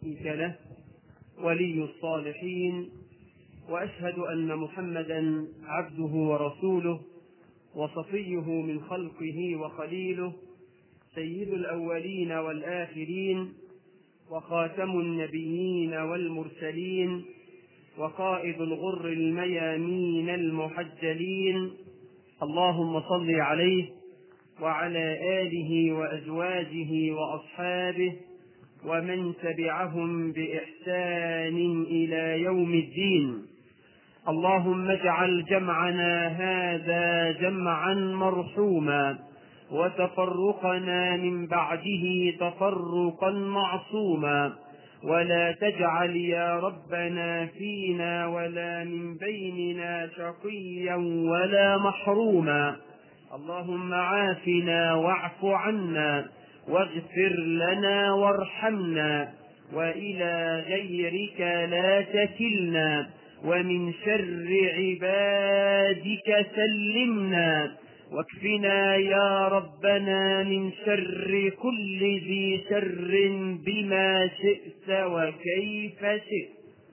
شريك له ولي الصالحين، وأشهد أن محمدا عبده ورسوله وصفيه من خلقه وخليله، سيد الأولين والآخرين وخاتم النبيين والمرسلين وقائد الغر الميامين المحجلين. اللهم صل عليه وعلى آله وأزواجه وأصحابه ومن تبعهم بإحسان إلى يوم الدين. اللهم اجعل جمعنا هذا جمعا مرحوما وتفرقنا من بعده تفرقا معصوما، ولا تجعل يا ربنا فينا ولا من بيننا شقيا ولا محروما. اللهم عافنا واعف عنا واغفر لنا وارحمنا، وإلى غيرك لا تكلنا، ومن شر عبادك سلمنا، واكفنا يا ربنا من شر كل ذي شر بما شئت وكيف شئت.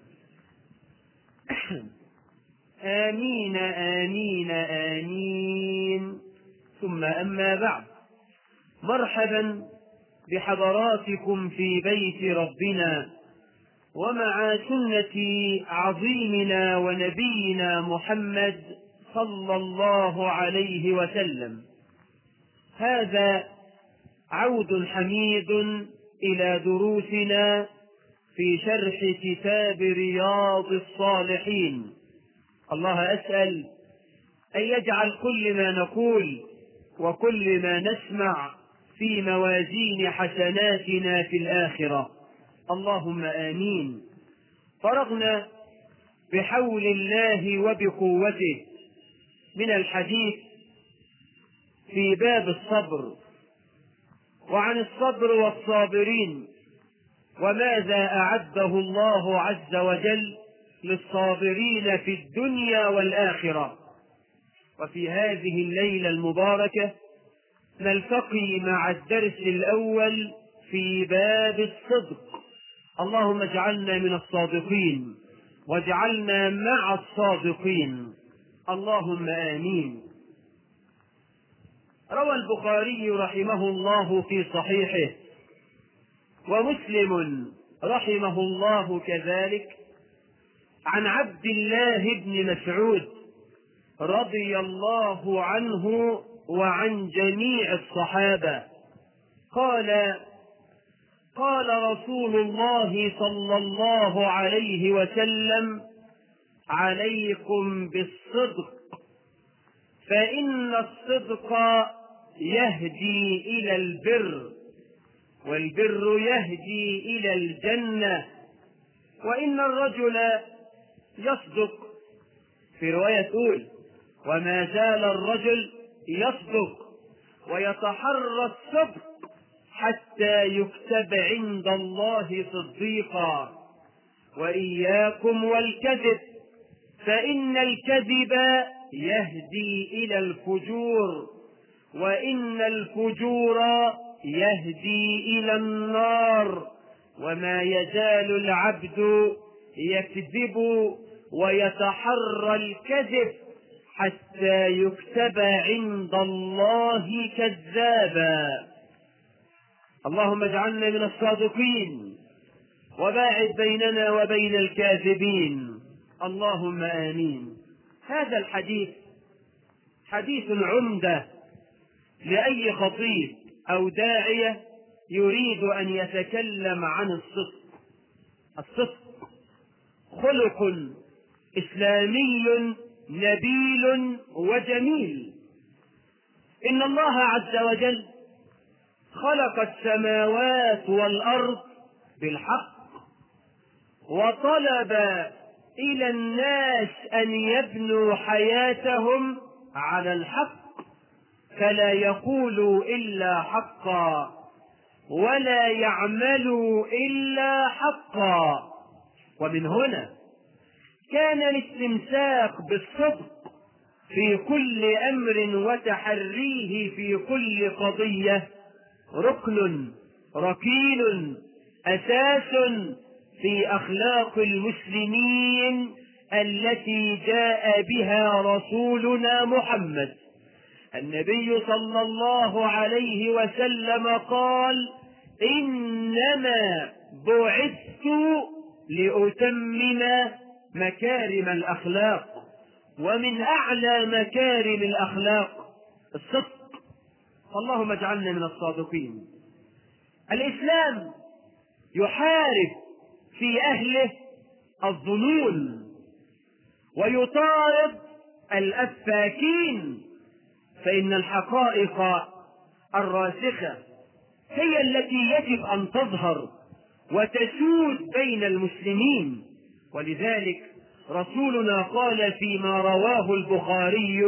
آمين آمين آمين. ثم أما بعد، مرحبا بحضراتكم في بيت ربنا ومع سنة عظيمنا ونبينا محمد صلى الله عليه وسلم. هذا عود حميد إلى دروسنا في شرح كتاب رياض الصالحين. الله أسأل أن يجعل كل ما نقول وكل ما نسمع في موازين حسناتنا في الآخرة، اللهم آمين. فرغنا بحول الله وبقوته من الحديث في باب الصبر، وعن الصبر والصابرين، وماذا أعده الله عز وجل للصابرين في الدنيا والآخرة. وفي هذه الليلة المباركة نلتقي مع الدرس الأول في باب الصدق. اللهم اجعلنا من الصادقين واجعلنا مع الصادقين، اللهم آمين. روى البخاري رحمه الله في صحيحه، ومسلم رحمه الله كذلك، عن عبد الله بن مسعود رضي الله عنه وعن جميع الصحابة قال: قال رسول الله صلى الله عليه وسلم: عليكم بالصدق، فإن الصدق يهدي إلى البر، والبر يهدي إلى الجنة، وإن الرجل يصدق. في رواية تقول: وما زال الرجل يصدق ويتحرى الصدق حتى يكتب عند الله صديقا. وإياكم والكذب، فإن الكذب يهدي إلى الفجور، وإن الفجور يهدي إلى النار. وما يزال العبد يكذب ويتحرى الكذب حتى يكتب عند الله كذابا. اللهم اجعلنا من الصادقين وباعد بيننا وبين الكاذبين، اللهم آمين. هذا الحديث حديث عمدة لأي خطيب أو داعية يريد أن يتكلم عن الصدق. الصدق خلق إسلامي نبيل وجميل. إن الله عز وجل خلق السماوات والأرض بالحق، وطلب إلى الناس أن يبنوا حياتهم على الحق، فلا يقولوا إلا حقا ولا يعملوا إلا حقا. ومن هنا كان الاستمساك بالصدق في كل أمر وتحريه في كل قضية ركن ركين أساس في أخلاق المسلمين التي جاء بها رسولنا محمد. النبي صلى الله عليه وسلم قال: إنما بعثت لأتمم مكارم الأخلاق. ومن أعلى مكارم الأخلاق الصدق، اللهم اجعلنا من الصادقين. الإسلام يحارب في أهله الظنون ويطارد الأفاكين، فإن الحقائق الراسخة هي التي يجب أن تظهر وتسود بين المسلمين. ولذلك رسولنا قال فيما رواه البخاري: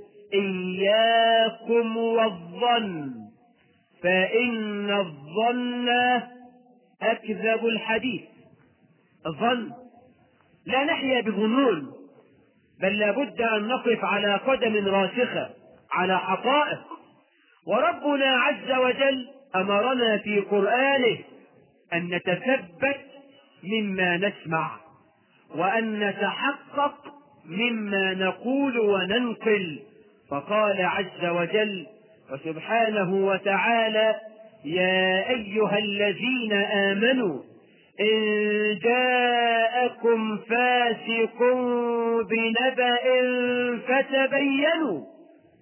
إياكم والظن فإن الظن أكذب الحديث. الظن لا نحيا بظنون، بل لابد أن نقف على قدم راسخة على حقائق. وربنا عز وجل أمرنا في قرآنه أن نتثبت مما نسمع وأن نتحقق مما نقول وننقل. فقال عز وجل وسبحانه وتعالى: يا أيها الذين آمنوا إن جاءكم فاسق بنبأ فتبينوا.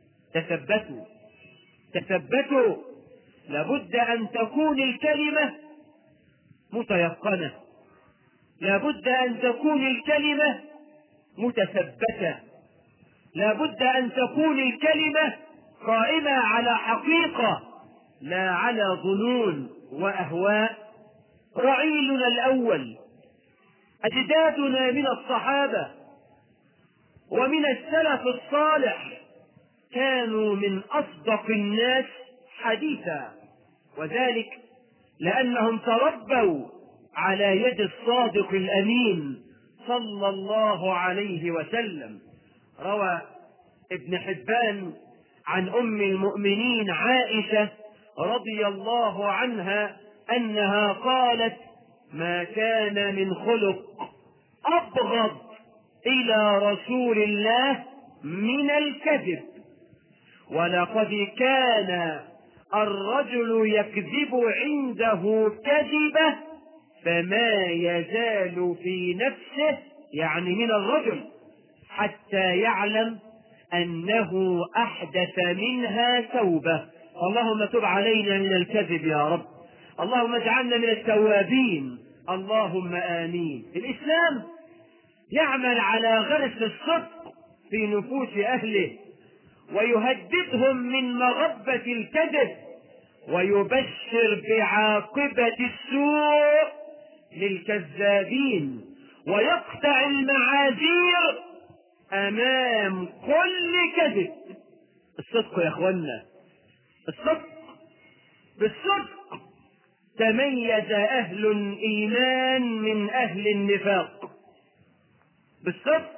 تثبتوا. لابد أن تكون الكلمة متيقنة، لابد أن تكون الكلمة متثبتة، لابد أن تكون الكلمة قائمة على حقيقة لا على ظنون وأهواء. رعيلنا الأول أجدادنا من الصحابة ومن السلف الصالح كانوا من أصدق الناس حديثا، وذلك لأنهم تربوا على يد الصادق الأمين صلى الله عليه وسلم. روى ابن حبان عن أم المؤمنين عائشة رضي الله عنها أنها قالت: ما كان من خلق أبغض إلى رسول الله من الكذب، ولقد كان الرجل يكذب عنده كذبة فما يزال في نفسه، يعني من الرجل، حتى يعلم أنه أحدث منها توبة. اللهم تب علينا من الكذب يا رب، اللهم اجعلنا من التوابين، اللهم آمين. الإسلام يعمل على غرس الصدق في نفوس أهله ويهددهم من مغبة الكذب ويبشر بعاقبة السوء للكذابين ويقطع المعاذير أمام كل كذب. الصدق يا أخوانا، الصدق. بالصدق تميز أهل الإيمان من أهل النفاق، بالصدق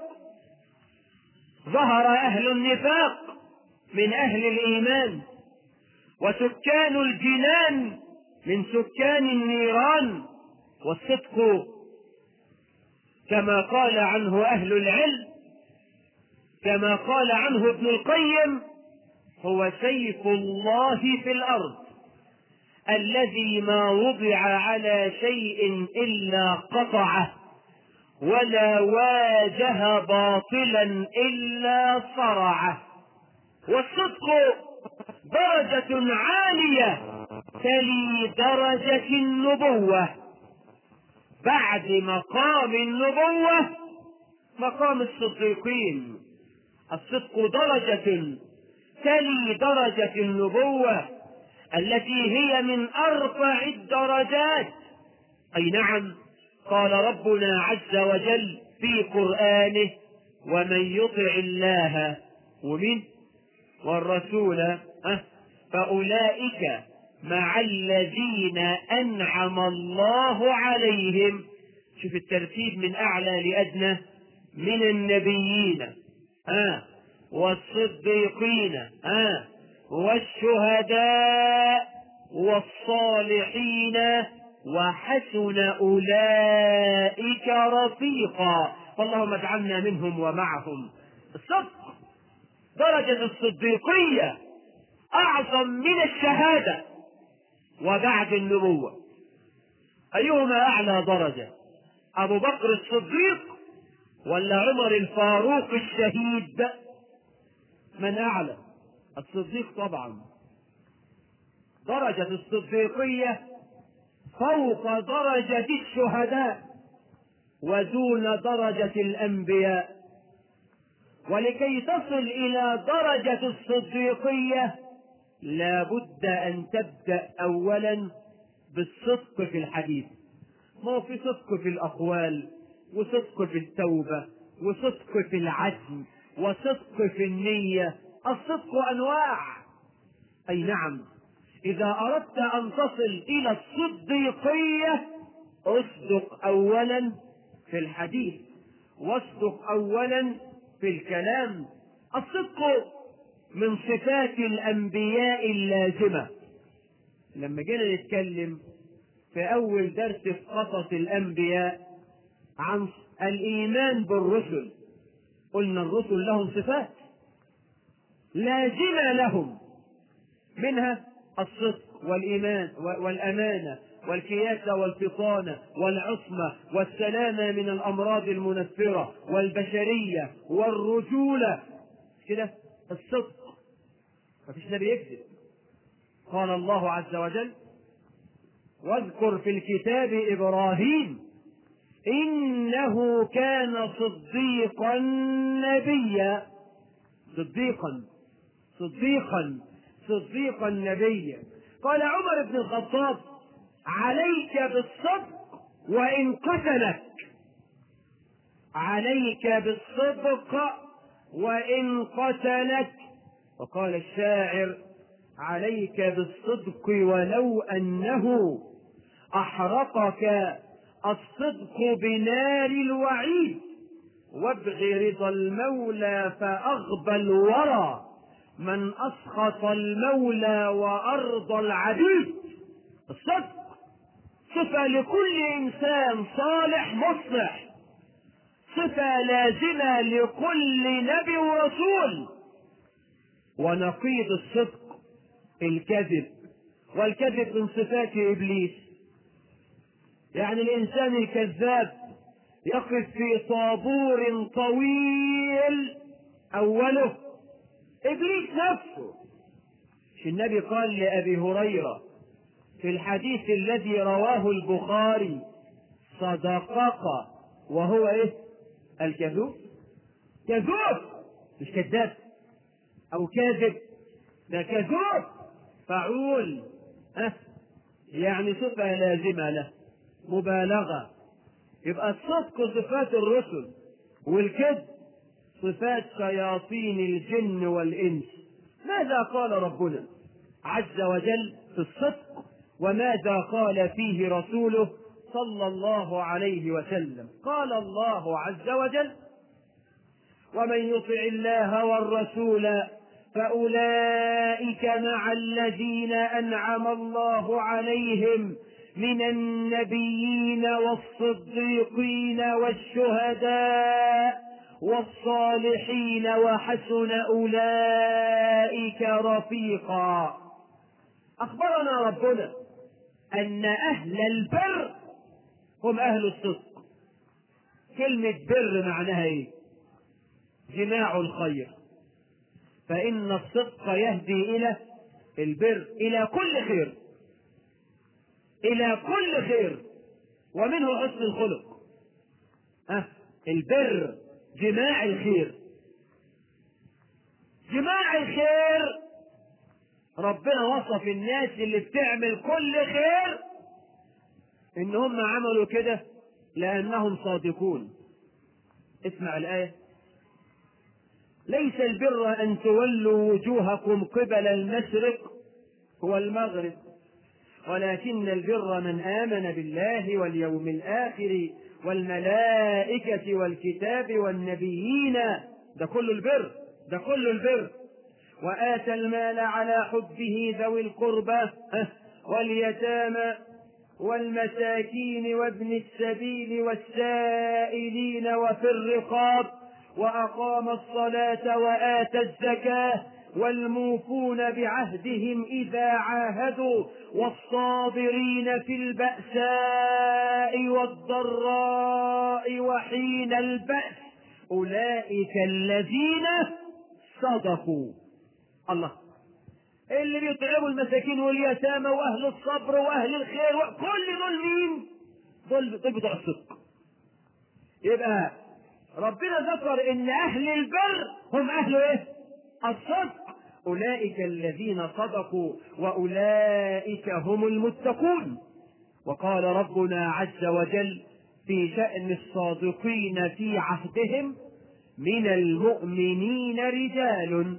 ظهر أهل النفاق من أهل الإيمان، وسكان الجنان من سكان النيران. والصدق كما قال عنه أهل العلم، كما قال عنه ابن القيم: هو سيف الله في الأرض الذي ما وضع على شيء إلا قطعه، ولا واجه باطلا إلا صرعه. والصدق درجة عالية تلي درجة النبوة، بعد مقام النبوة مقام الصديقين. الصدق درجة تلي درجة النبوة التي هي من أرفع الدرجات. أي نعم، قال ربنا عز وجل في قرآنه: ومن يطع الله والرسول فأولئك مع الذين أنعم الله عليهم. شوف الترتيب من أعلى لأدنى: من النبيين والصديقين والشهداء والصالحين وحسن أولئك رفيقا. اللهم اجعلنا منهم ومعهم. الصدق درجة الصديقية أعظم من الشهادة وبعد النبوة. أيهما أعلى درجة؟ أبو بكر الصديق ولا عمر الفاروق الشهيد؟ من أعلى؟ الصديق طبعا. درجة الصديقية فوق درجة الشهداء ودون درجة الأنبياء. ولكي تصل إلى درجة الصديقية لا بد أن تبدأ أولا بالصدق في الحديث. ما هو في صدق في الأقوال، وصدق في التوبة، وصدق في العزم، وصدق في النية. الصدق أنواع. أي نعم، إذا أردت أن تصل إلى الصديقية اصدق أولا في الحديث، واصدق أولا في الكلام. الصدق من صفات الأنبياء اللازمة. لما جينا نتكلم في أول درس في قصص الأنبياء عن الإيمان بالرسل، قلنا الرسل لهم صفات لازمة لهم، منها الصدق والإيمان والأمانة والكياسة والفطانة والعصمة والسلامة من الأمراض المنفرة والبشرية والرجولة. كده الصدق، مفيش نبي يكذب. قال الله عز وجل: واذكر في الكتاب إبراهيم إنه كان صديقا نبيا. صديقا نبيا. قال عمر بن الخطاب: عليك بالصدق وإن قتلك. عليك بالصدق وإن قتلك. وقال الشاعر: عليك بالصدق ولو أنه أحرقك الصدق بنار الوعيد، وابغ رضا المولى فأغبى الورى من أسخط المولى وأرضى العبيد. الصدق صفة لكل إنسان صالح مصلح، صفة لازمة لكل نبي ورسول. ونقيض الصدق الكذب، والكذب من صفات إبليس. يعني الإنسان الكذاب يقف في طابور طويل أوله إبليس نفسه. النبي قال لأبي هريرة في الحديث الذي رواه البخاري: صدقك وهو إيه؟ الكذوب. كذوب، مش كذاب أو كاذب، ده كذوب فعول. يعني صفة لازمة له، مبالغة. يبقى الصدق صفات الرسل، والكذب صفات شياطين الجن والإنس. ماذا قال ربنا عز وجل في الصدق، وماذا قال فيه رسوله صلى الله عليه وسلم؟ قال الله عز وجل: ومن يطع الله والرسول فأولئك مع الذين أنعم الله عليهم من النبيين والصديقين والشهداء والصالحين وحسن أولئك رفيقا. أخبرنا ربنا أن أهل البر هم أهل الصدق. كلمة بر معناها إيه؟ جماع الخير. فإن الصدق يهدي إلى البر، إلى كل خير، إلى كل خير، ومنه حسن الخلق. البر جماع الخير. جماع الخير ربنا وصف الناس اللي بتعمل كل خير إن هم عملوا كده لأنهم صادقون. اسمع الآية: ليس البر أن تولوا وجوهكم قبل المشرق والمغرب ولكن البر من آمن بالله واليوم الآخر والملائكة والكتاب والنبيين. ده كل البر، ده كل البر. وآتى المال على حبه ذوي القربى واليتامى والمساكين وابن السبيل والسائلين وفي الرقاب، وأقام الصلاة وآتى الزكاة، والموفون بعهدهم إذا عاهدوا، والصابرين في البأساء والضراء وحين البأس، أولئك الذين صدقوا. الله، اللي بيطعموا المساكين واليتامى واهل الصبر واهل الخير، كل دول مين؟ دول بتوع الصدق. يبقى ربنا ذكر ان اهل البر هم اهل ايه؟ الصدق. اولئك الذين صدقوا واولئك هم المتقون. وقال ربنا عز وجل في شأن الصادقين في عهدهم: من المؤمنين رجال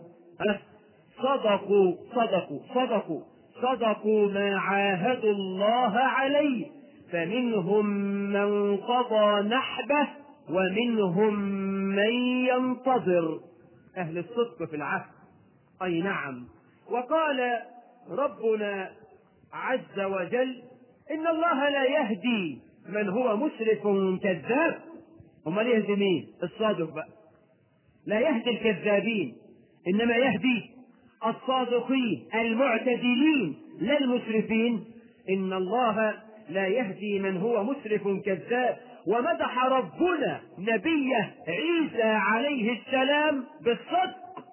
صدقوا ما عاهدوا الله عليه، فمنهم من قضى نحبه ومنهم من ينتظر. أهل الصدق في العهد. أي نعم. وقال ربنا عز وجل: إن الله لا يهدي من هو مسرف كذاب. امال يهدي مين؟ الصادق بقى. لا يهدي الكذابين، انما يهدي الصادقين المعتدلين لا المسرفين. ان الله لا يهدي من هو مسرف كذاب. ومدح ربنا نبيه عيسى عليه السلام بالصدق.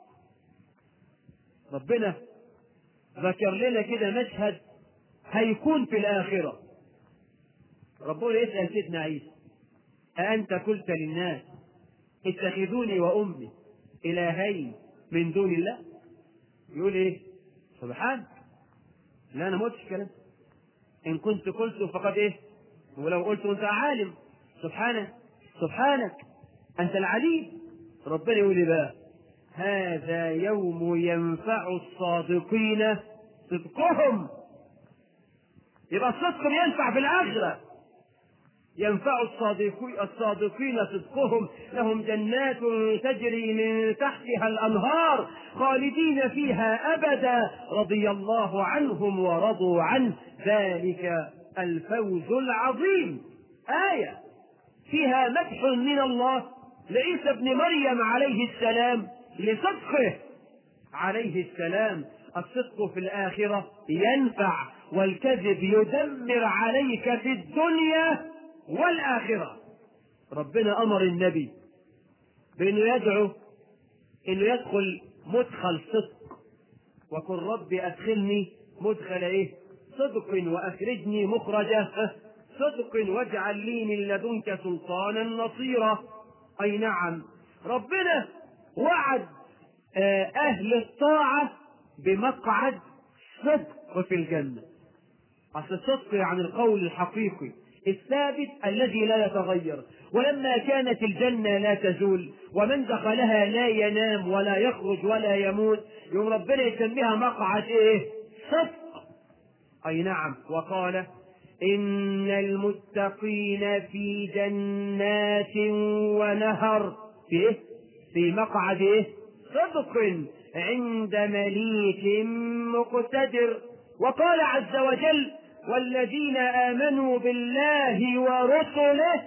ربنا ذكر لنا كده مشهد هيكون في الآخرة. ربنا يسأل سيدنا عيسى: أأنت قلت للناس اتخذوني وأمي إلهين من دون الله؟ يقول إيه؟ سبحان، لا أنا ما قلتش الكلام. إن كنت قلته فقد إيه؟ ولو قلت أنت عالم. سبحانك أنت العليم. ربنا يقول إيه بقى؟ هذا يوم ينفع الصادقين صدقهم. يبقى الصدق ينفع في الآخرة. ينفع الصادقين صدقهم، لهم جنات تجري من تحتها الأنهار خالدين فيها أبدا، رضي الله عنهم ورضوا عنه، ذلك الفوز العظيم. آية فيها مدح من الله لعيسى ابن مريم عليه السلام لصدقه عليه السلام. الصدق في الآخرة ينفع، والكذب يدمر عليك في الدنيا والآخرة. ربنا أمر النبي بأنه يدعو أنه يدخل مدخل صدق، وقل رب أدخلني مدخل إيه؟ صدق، وأخرجني مخرج صدق، واجعل لي من لدنك سلطانا نصيرا. أي نعم. ربنا وعد أهل الطاعة بمقعد صدق في الجنة. أصل الصدق يعني القول الحقيقي الثابت الذي لا يتغير. ولما كانت الجنة لا تزول ومن دخلها لا ينام ولا يخرج ولا يموت، يوم ربنا يسميها مقعد ايه؟ صدق. اي نعم. وقال: ان المتقين في جنات ونهر. في ايه؟ في مقعد ايه؟ صدق عند مليك مقتدر. وقال عز وجل: والذين آمنوا بالله ورسله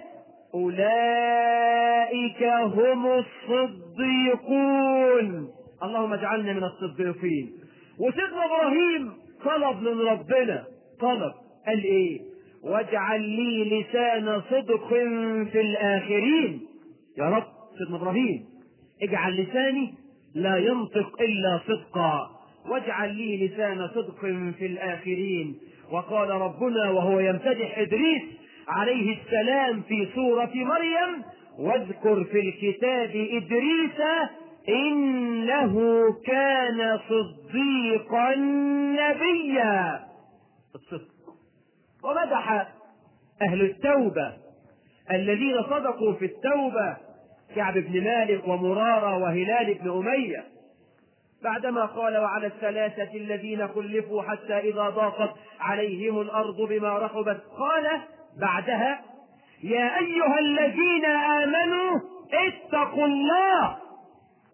أولئك هم الصديقون. اللهم اجعلنا من الصديقين. وسيدنا إبراهيم طلب من ربنا، قال إيه؟ واجعل لي لسان صدق في الآخرين. يا رب سيدنا إبراهيم اجعل لساني لا ينطق إلا صدقا، واجعل لي لسان صدق في الآخرين. وقال ربنا وهو يمتدح إدريس عليه السلام في سورة مريم: واذكر في الكتاب إدريس إنه كان صديقا نبيا. الصدق. ومدح أهل التوبة الذين صدقوا في التوبة، كعب بن مالك ومرارة وهلال بن أمية، بعدما قال: وعلى الثلاثة الذين خلفوا حتى إذا ضاقت عليهم الأرض بما رحبت، قال بعدها: يا أيها الذين آمنوا اتقوا الله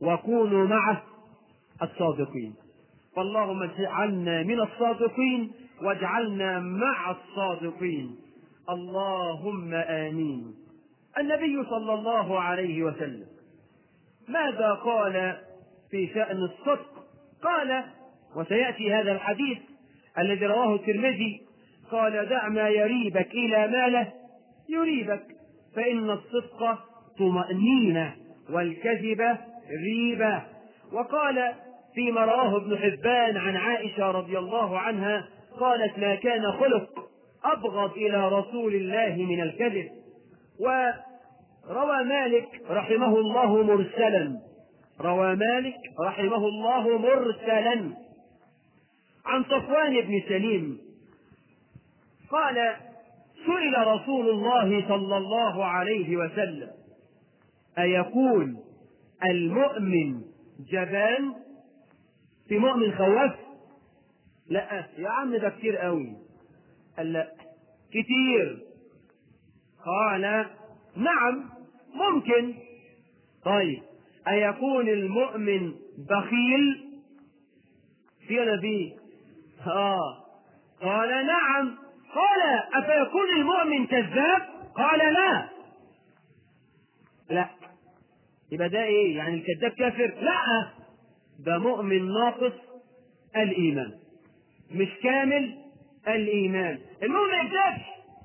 وكونوا مع الصادقين. فاللهم اجعلنا من الصادقين واجعلنا مع الصادقين، اللهم آمين. النبي صلى الله عليه وسلم ماذا قال في شأن الصدق؟ قال، وسيأتي هذا الحديث الذي رواه الترمذي، قال: دع ما يريبك إلى ما لا يريبك، فإن الصدق طمأنينة والكذب ريبة. وقال فيما رواه ابن حبان عن عائشة رضي الله عنها قالت: ما كان خلق أبغض إلى رسول الله من الكذب. وروى مالك رحمه الله مرسلا، روى مالك رحمه الله مرسلا عن صفوان بن سليم قال: سئل رسول الله صلى الله عليه وسلم: أيكون المؤمن جبان؟ في مؤمن خواف؟ لا يا عم ده كتير قوي. قال: لا كتير. قال: نعم ممكن. طيب أيكون المؤمن بخيل؟ في ولا في؟ قال: نعم. قال: أفيكون المؤمن كذاب؟ قال: لا. لا يبقى ده ايه يعني؟ الكذاب كافر؟ لا، ده مؤمن ناقص الإيمان، مش كامل الإيمان. المؤمن ما يكذبش.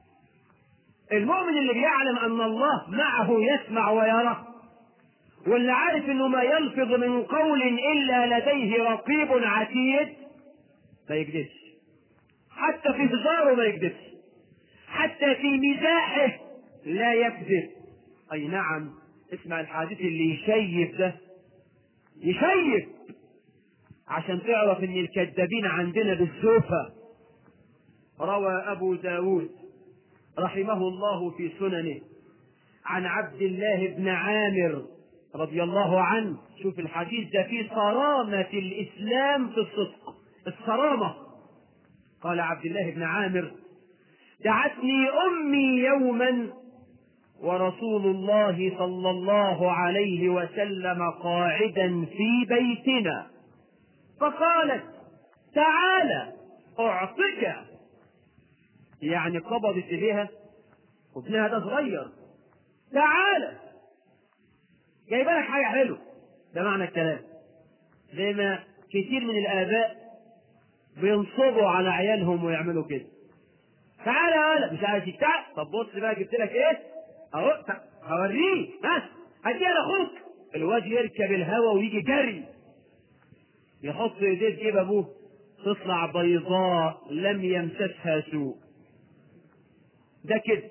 المؤمن اللي بيعلم أن الله معه يسمع ويرى، واللي عارف أنه ما يلفظ من قول إلا لديه رقيب عتيد، ما يكذبش. حتى في هزاره ما يكذبش، حتى في مزاحه لا يكذب. أي نعم. اسمع الحديث اللي يشيب ده، يشيب عشان تعرف ان الكذابين عندنا بالسوفة. روى أبو داود رحمه الله في سننه عن عبد الله بن عامر رضي الله عنه. شوف الحديث ده فيه صرامة الإسلام في الصدق، الصرامة. قال عبد الله بن عامر: دعتني أمي يوما ورسول الله صلى الله عليه وسلم قاعدا في بيتنا، فقالت: تعالى أعطيك. يعني قبضت إليها وابنها ده صغير، تعالى جايبه لك حاجة حلوة. ده معنى الكلام. زي ما كتير من الآباء بينصبوا على عيالهم ويعملوا كده: تعالى يا ولد، مش عايز تعال، طب بص بقى جبت لك ايه اهو، هوريه، ها هديها لاخوك. الواد يركب الهوا ويجي جري، يحط ايديه في جيب ابوه، تطلع بيضاء لم يمسسها سوء. ده كذب،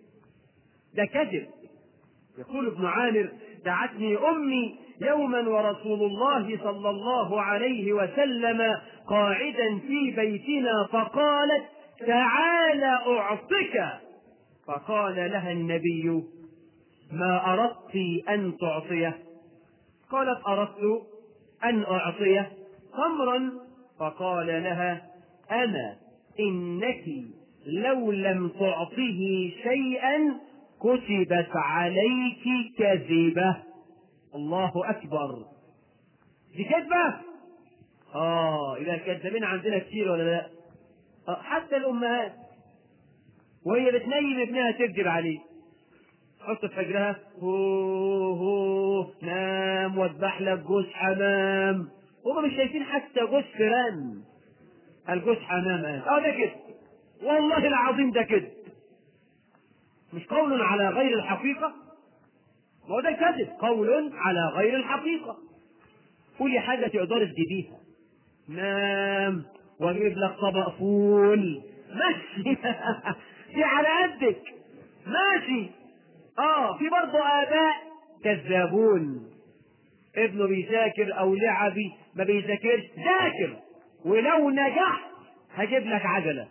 ده كذب. يقول ابن عامر: دعتني أمي يوما ورسول الله صلى الله عليه وسلم قاعدا في بيتنا، فقالت: تعالى أعطك. فقال لها النبي: ما أردت أن تعطيه؟ قالت: أردت أن أعطيه خمرا. فقال لها: أما إنك لو لم تعطه شيئا كتبت عليك كذبة. الله أكبر. دي كذبة. إذا الكذابين عندنا كتير ولا لا؟ حتى الأمهات وهي بتنيم ابنها تكذب عليه، تحط في حجرها: هو نام واذبح لك جوز حمام. هم مش شايفين حتى جوز فران، الجوز حمام. ده كده، والله العظيم ده كده، مش قول على غير الحقيقة. ما هو ده كذب، قول على غير الحقيقة. قولي حاجة تقدر تجيبيها: نام واجيب لك طبق فول، ماشي. دي على قدك، ماشي. في برضه آباء كذابون، ابنه بيذاكر أو لعبي ما بيذاكرش، ذاكر ولو نجحت هجيب لك عجلة.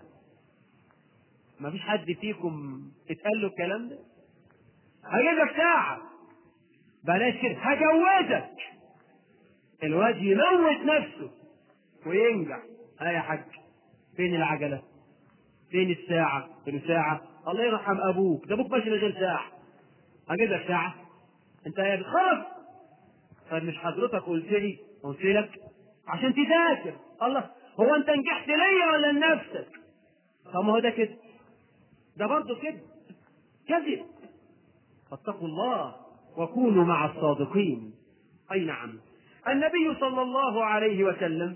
ما فيش حد فيكم اتقال له الكلام ده؟ هجيب لك ساعة، بلاش كده، هجوزك. الواد يموت نفسه وينجح. يا حاج، فين العجلة؟ فين الساعة؟ فين الساعة؟ الله يرحم أبوك، ده أبوك ماشي من غير ساعة، هجيب لك ساعة؟ أنت يا بتخرف. طيب مش حضرتك قلت لك عشان تذاكر؟ الله، هو أنت نجحت ليا ولا لنفسك؟ طب ما هو ده كده، ده برضه كده كذب. فاتقوا الله وكونوا مع الصادقين. أي نعم. النبي صلى الله عليه وسلم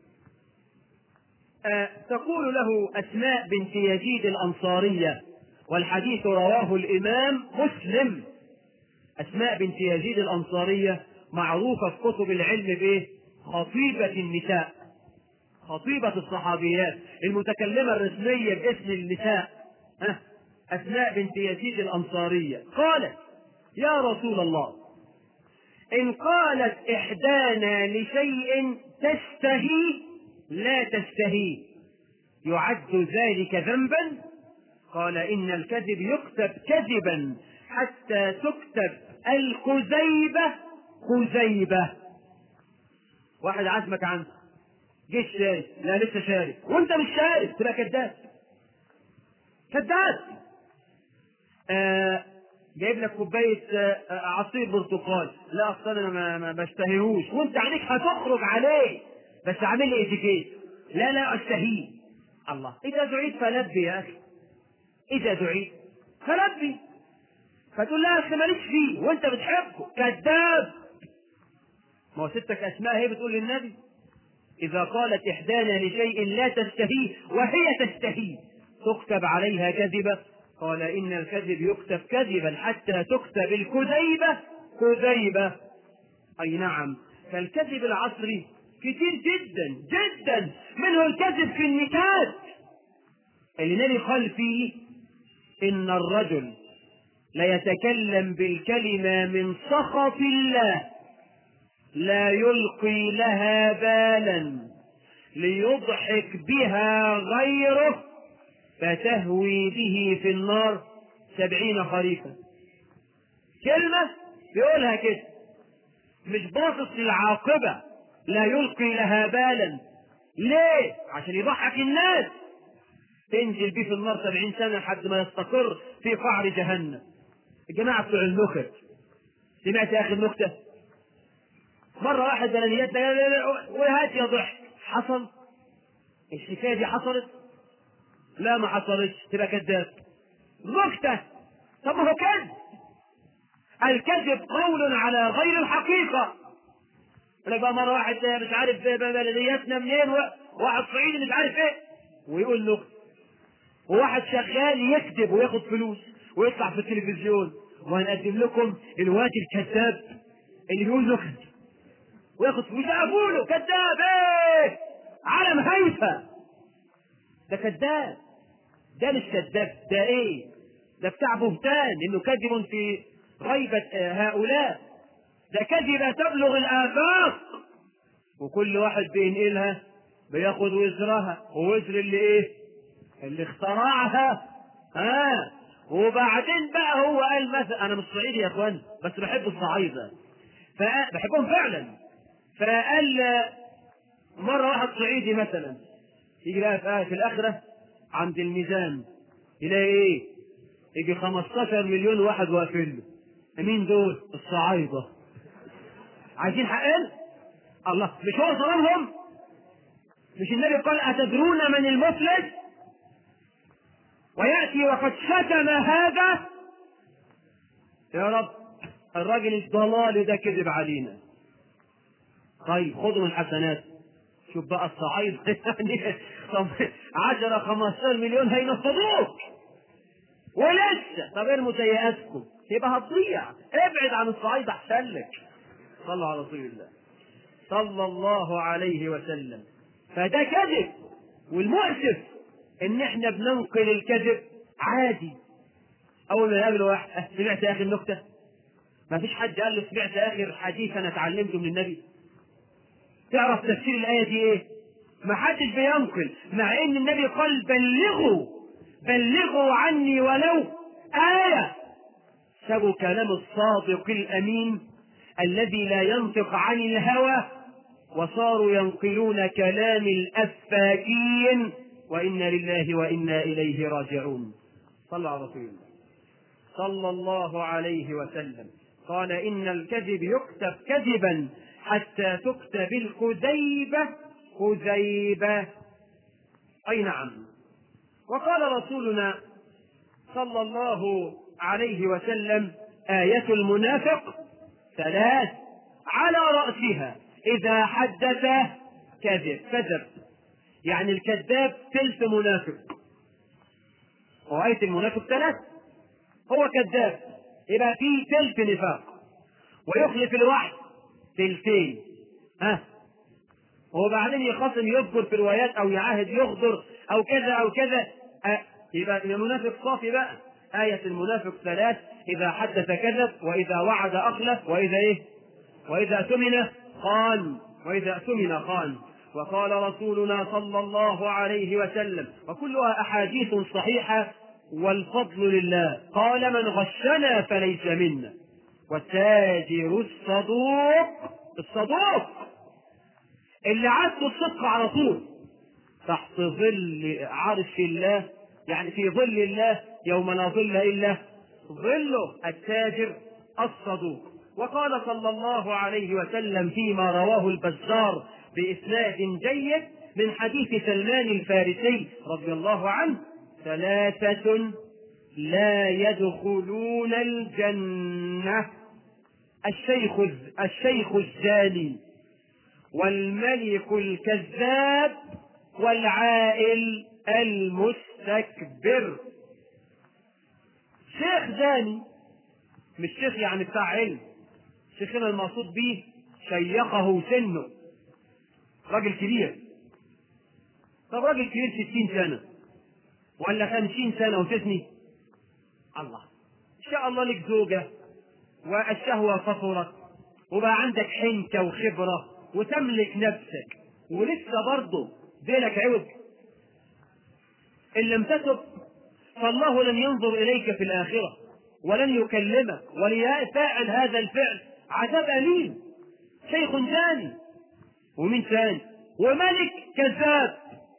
تقول له أسماء بنت يزيد الأنصارية، والحديث رواه الإمام مسلم. أسماء بنت يزيد الأنصارية معروفة في كتب العلم بإيه؟ خطيبة النساء، خطيبة الصحابيات، المتكلمة الرسمية باسم النساء. أسماء بنت يزيد الأنصارية قالت: يا رسول الله، إن قالت إحدانا لشيء تستهي لا تستهي يعد ذلك ذنبا؟ قال: إن الكذب يكتب كذبا حتى تكتب الكذيبة كذيبة. واحد عزمك عنه، جيت شارب، لا لسه شارب وانت مش شارب، تبقى كذاب. كذاب. جايب لك كوبايه عصير برتقال، لا اصل انا ما بشتهيهوش، وانت عينيك هتخرج عليه، بس عامل لي اتيكيت، لا لا اشتهيه. الله، اذا دعيت فلبي يا اخي، اذا دعيت فلبي. فتقول لها اصل ماليش فيه وانت بتحبه، كذاب. ما هو ستك اسماء هي بتقول للنبي: اذا قالت احدانا لشيء لا تستهيه وهي تستهيه تكتب عليها كذبة. قال: إن الكذب يكتب كذبا حتى تكتب الكذيبة كذيبة. أي نعم. فالكذب العصري كتير جدا جدا، منه الكذب في النكات اللي النبي قال فيه: إن الرجل ليتكلم بالكلمة من سخط الله لا يلقي لها بالا ليضحك بها غيره فتهوي به في النار 70 خريفا. كلمة بيقولها كده، مش باصص للعاقبة، لا يلقي لها بالا. ليه؟ عشان يضحك الناس، تنزل بيه في النار 70 سنة لحد ما يستقر في قعر جهنم. الجماعة بتوع النكت، سمعت يا أخي النكتة؟ مرة واحد بلديات وهات يا ضحك، حصل؟ الحكاية دي حصلت؟ لا ما حصلتش، تبقى كذاب. نكتة. طب ما هو كذب. الكذب قول على غير الحقيقة. يقول لك بقى مرة واحد مش عارف بلدياتنا منين، واحد صعيدي مش عارف ايه، ويقول نكتة. وواحد شغال يكذب وياخد فلوس ويطلع في التلفزيون: وهنقدم لكم الواد الكذاب اللي بيقول نكت وياخد فلوس. اقوله كذاب ايه؟ علم هيفا. ده كذاب. ده مش كذاب، ده ايه؟ ده بتاع بهتان، انه كذب في غيبة هؤلاء. ده كذبة تبلغ الآفاق، وكل واحد بينقلها بياخد وزرها ووزر اللي ايه؟ اللي اخترعها. وبعدين بقى هو قال مثلا: انا مش صعيدي يا اخوان بس بحب الصعايدة، بحبهم فعلا. فقال مرة واحد صعيدي مثلا يجي بقى في الآخرة عند الميزان يلاقي ايه؟ يجي 15 مليون واحد واقفين له. مين دول؟ الصعايدة. عايزين حقنا؟ الله، مش هو ظلمهم؟ مش النبي قال: أتدرون من المفلس؟ ويأتي وقد شتم هذا. يا رب، الراجل الضلال ده كذب علينا. طيب خذوا من الحسنات. شوف بقى الصعايدة يعني 10 15 مليون هينفضوك ولسه. طب ارموا سيئاتكم يبقى هتضيع. ابعد عن الصعايدة احسن لك. صلوا على رسول الله صلى الله عليه وسلم. فده كذب. والمؤسف ان احنا بننقل الكذب عادي. اول ما يقابل واحد: سمعت يا اخي النكتة؟ ما فيش حد قال له: سمعت اخر حديث انا اتعلمته من النبي؟ تعرف تفسير الايه دي ايه؟ ما حدش بينقل، مع ان النبي قال: بلغوا عني ولو آية. سبوا كلام الصادق الأمين الذي لا ينطق عن الهوى، وصاروا ينقلون كلام الأفاكين، وإنا لله وإنا إليه راجعون. صلى على رسول الله صلى الله عليه وسلم. قال: إن الكذب يكتب كذبا حتى تكتب الكذيبة كذيبة. أي نعم. وقال رسولنا صلى الله عليه وسلم: آية المنافق ثلاث على رأسها إذا حدث كذب. يعني الكذاب تلت منافق، وآية المنافق ثلاث. هو كذاب يبقى فيه تلت نفاق، ويخلف الوحي تلتين، وبعدين يخصم يذكر في روايات او يعاهد يغدر او كذا او كذا، يبقى المنافق صافي بقى. آية المنافق ثلاث: إذا حدث كذب، وإذا وعد أخلف، وإذا اؤتمن خان. وقال رسولنا صلى الله عليه وسلم، وكلها أحاديث صحيحة والفضل لله، قال: من غشنا فليس منا. والتاجر الصدوق اللي عادته الصدق على طول تحت ظل عرش الله، يعني في ظل الله يوم لا ظل إلا ظله، التاجر الصدوق. وقال صلى الله عليه وسلم فيما رواه البزار بإسناد جيد من حديث سلمان الفارسي رضي الله عنه: ثلاثة لا يدخلون الجنة: الشيخ الزاني، والملك الكذاب، والعائل المستكبر. شيخ زاني مش شيخ يعني بتاع علم، شيخنا المقصود به شيخه سنه، راجل كبير. طب راجل كبير 60 سنة ولا 50 سنة وتثني؟ الله، إن شاء الله لك زوجة والشهوة فطرت وبقى عندك حنكة وخبرة وتملك نفسك، ولسه برضه ذيلك عوج. إن لم تتب فالله لن ينظر إليك في الآخرة ولن يكلمك، ولفاعل هذا الفعل عذاب أليم. شيخ زاني، ومين ثاني؟ وملك كذاب.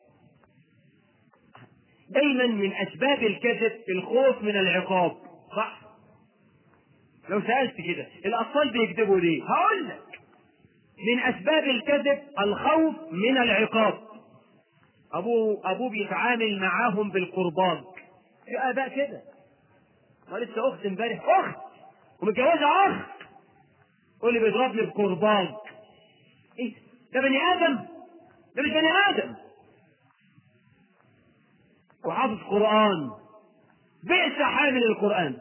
دايما من أسباب الكذب الخوف من العقاب، صح؟ لو سألت كده الأطفال بيكذبوا ليه؟ هقول لك: من أسباب الكذب الخوف من العقاب. أبوه بيتعامل معاهم بالقربان. في آباء كده، ولسه أخت امبارح، أخت ومتجوزة أخت، قول لي بيضربني بقربان. إيه ده؟ بني آدم؟ ده مش بني آدم، وحافظ قرآن، بئس حامل القرآن.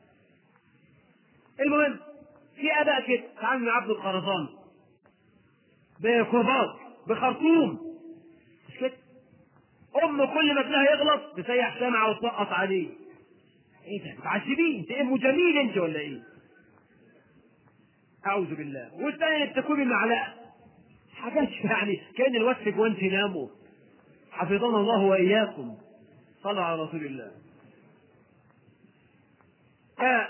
المهم في آباء كده تعامل مع عبد الخرزان بقربان بخرطوم، مش كده؟ كل ما ابنها يغلط تسيح سمعه وتسقط عليه. ايه ده؟ بتعذبيه؟ انت ابو جميل انت ولا ايه؟ اعوذ بالله. والثاني بتكون المعلقه، حاجات يعني كان الواد في جوانتي ناموا. حفظنا الله واياكم. صلى على رسول الله. ايه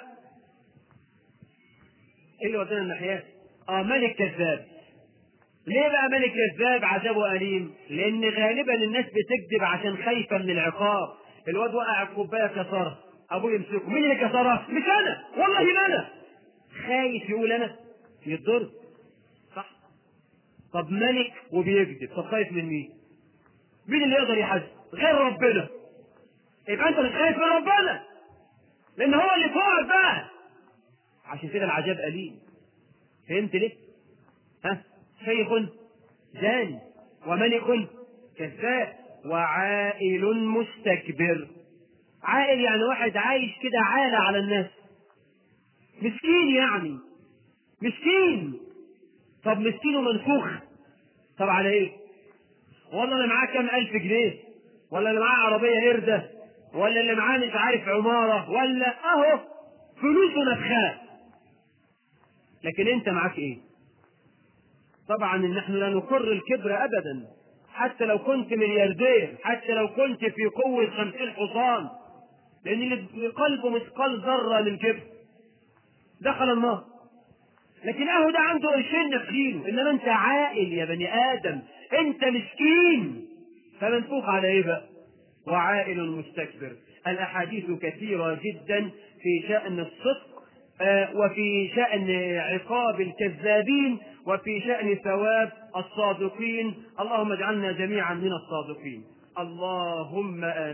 اللي ودانا الناحيه؟ ملك كذاب. ليه بقى ملك كذاب عذابه أليم؟ لأن غالبا الناس بتكذب عشان خايفة من العقاب. الواد وقع الكوباية كسرها، أبوه يمسكه: مين اللي كسرها؟ مش أنا، والله ما أنا. خايف يقول أنا، يتضرب، صح؟ طب ملك وبيكذب، طب خايف من مين؟ مين اللي يقدر يحاسب غير ربنا؟ يبقى أنت مش خايف من ربنا، لأن هو اللي فوقك بقى. عشان كده العذاب أليم. فهمت ليه؟ شيخ زاني، وملك كذاب، وعائل مستكبر. عائل يعني واحد عايش كده عالة على الناس، مسكين يعني، مسكين. طب مسكين ومنفوخ، طب على ايه؟ والله اللي معاه كام ألف جنيه، ولا اللي معاه عربية هردة، ولا اللي معاه مش عارف عمارة، ولا اهو فلوسه نفخاه. لكن انت معاك ايه؟ طبعا نحن لا نقر الكبر ابدا، حتى لو كنت ملياردير، حتى لو كنت في قوة 50 حصان، لان اللي قلبه مثقال ذرة من كبر دخل النار. لكن اهو ده عنده قرشين نخيله، انما انت عائل يا بني ادم، انت مسكين، فمنفوخ على ايه بقى؟ وعائل مستكبر. الاحاديث كثيرة جدا في شأن الصدق، وفي شأن عقاب الكذابين، وفي شأن ثواب الصادقين. اللهم اجعلنا جميعا من الصادقين، اللهم آمين.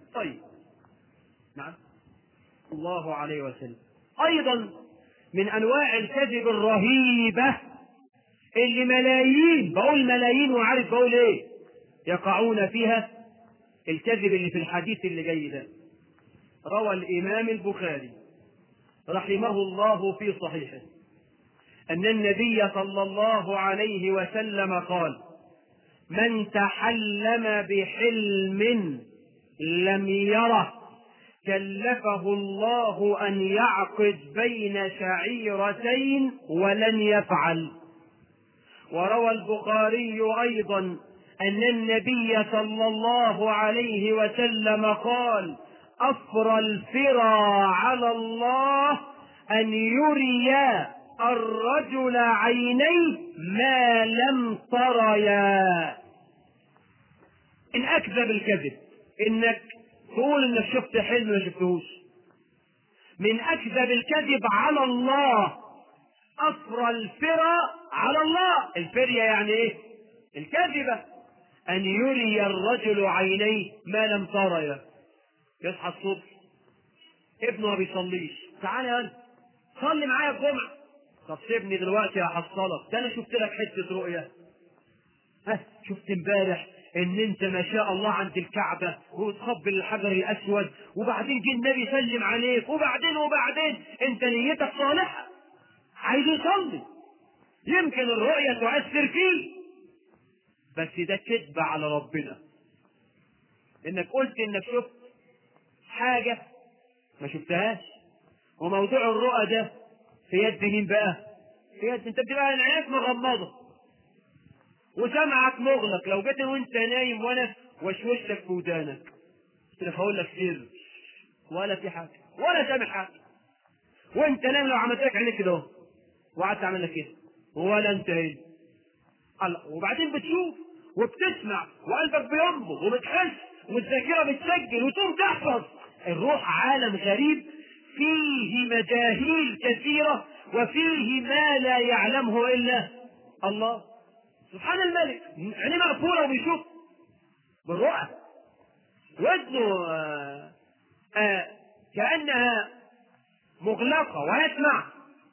طيب، نعم، الله عليه وسلم. أيضا من أنواع الكذب الرهيبة اللي ملايين، بقول ملايين وعارف بقول إيه، يقعون فيها، الكذب اللي في الحديث اللي جاي ده. روى الإمام البخاري رحمه الله في صحيحه أن النبي صلى الله عليه وسلم قال: من تحلم بحلم لم يره كلفه الله أن يعقد بين شعيرتين ولن يفعل. وروى البخاري أيضا أن النبي صلى الله عليه وسلم قال: أفرى الفرى على الله أن يري الرجل عينيه ما لم تريا. إن أكذب الكذب إنك تقول إنك شفت حلم ما شفتهوش. من أكذب الكذب على الله أفرى الفرى على الله. الفرية يعني إيه؟ الكذبة. أن يري الرجل عينيه ما لم تريا. يصحى الصبح ابنه ما بيصليش، تعالى يا صلي معايا الجمعة. طب سيبني دلوقتي هحصلك، ده أنا شفت لك حتة رؤية. شفت امبارح ان انت ما شاء الله عند الكعبة وتقبل الحجر الاسود، وبعدين جه النبي يسلم عليك، وبعدين انت نيتك صالحة، عايز يصلي، يمكن الرؤية تؤثر فيه، بس ده كذب على ربنا. انك قلت انك شفت حاجة ما شفتهاش. وموضوع الرؤى ده في يد مين بقى؟ في يد انت، بتبقى عينيك مغمضة وسمعك مغلق. لو جيت وانت نايم وانا وشوشتك في ودانك قلت لك هقول لك سر، ولا في حاجه ولا سامع حاجه. وانت نايم لو عملت لك عينيك كده وقعدت اعمل لك كده ولا انت هنا الله. وبعدين بتشوف وبتسمع وقلبك بينبض وبتحس والذاكره بتسجل وتقوم تحفظ. الروح عالم غريب فيه مجاهيل كثيره وفيه ما لا يعلمه الا الله سبحان الملك. عينيه مقفولة وبيشوف بالرؤى، وزنه كأنها مغلقة، ويسمع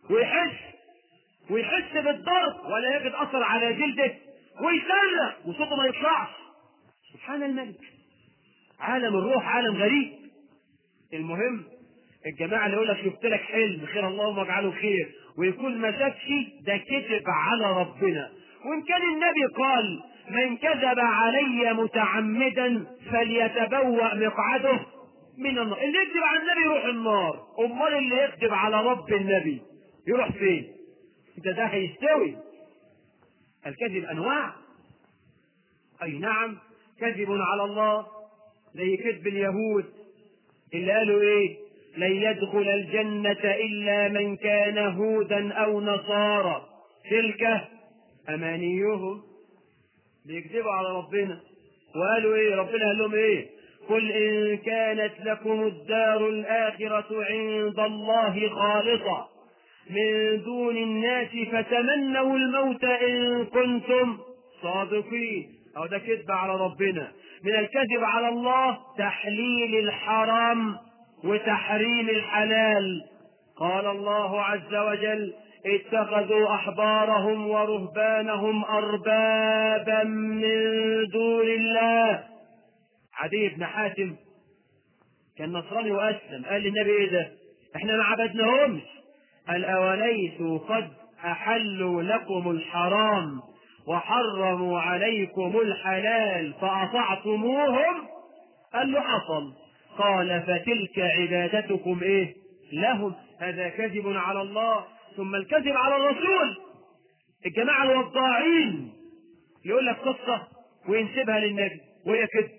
ويحس بالضرب ولا يجد أثر على جلده، ويصرخ وصوته ما يطلعش. سبحان الملك. عالم الروح عالم غريب. المهم الجماعة اللي يقول لك شفت لك حلم خير اللهم اجعله خير ويكون ما شافش، ده كذب على ربنا. وإن كان النبي قال: من كذب علي متعمدا فليتبوأ مقعده من النار. اللي يكذب على النبي يروح النار. أمال اللي يكذب على رب النبي يروح فين؟ ده هيستوي. الكذب أنواع. أي نعم، كذب على الله زي كذب اليهود اللي قالوا إيه؟ لن يدخل الجنة إلا من كان هودا أو نصارى تلك أمانيهم. بيكذبوا على ربنا. وقالوا إيه؟ ربنا قال لهم إيه؟ قل إن كانت لكم الدار الآخرة عند الله خالصة من دون الناس فتمنوا الموت إن كنتم صادقين. أو ده كذب على ربنا. من الكذب على الله تحليل الحرام وتحريم الحلال. قال الله عز وجل: اتخذوا أحبارهم ورهبانهم أربابا من دون الله. عدي بن حاتم كان نصراني وأسلم، قال للنبي: إيه ده؟ إحنا ما عبدناهمش. قال: أوليسوا قد أحلوا لكم الحرام وحرموا عليكم الحلال فأطعتموهم؟ قال له: حصل. قال: فتلك عبادتكم إيه لهم. هذا كذب على الله. ثم الكذب على الرسول. الجماعة الوضاعين يقول لك قصة وينسبها للنبي وهي كذب.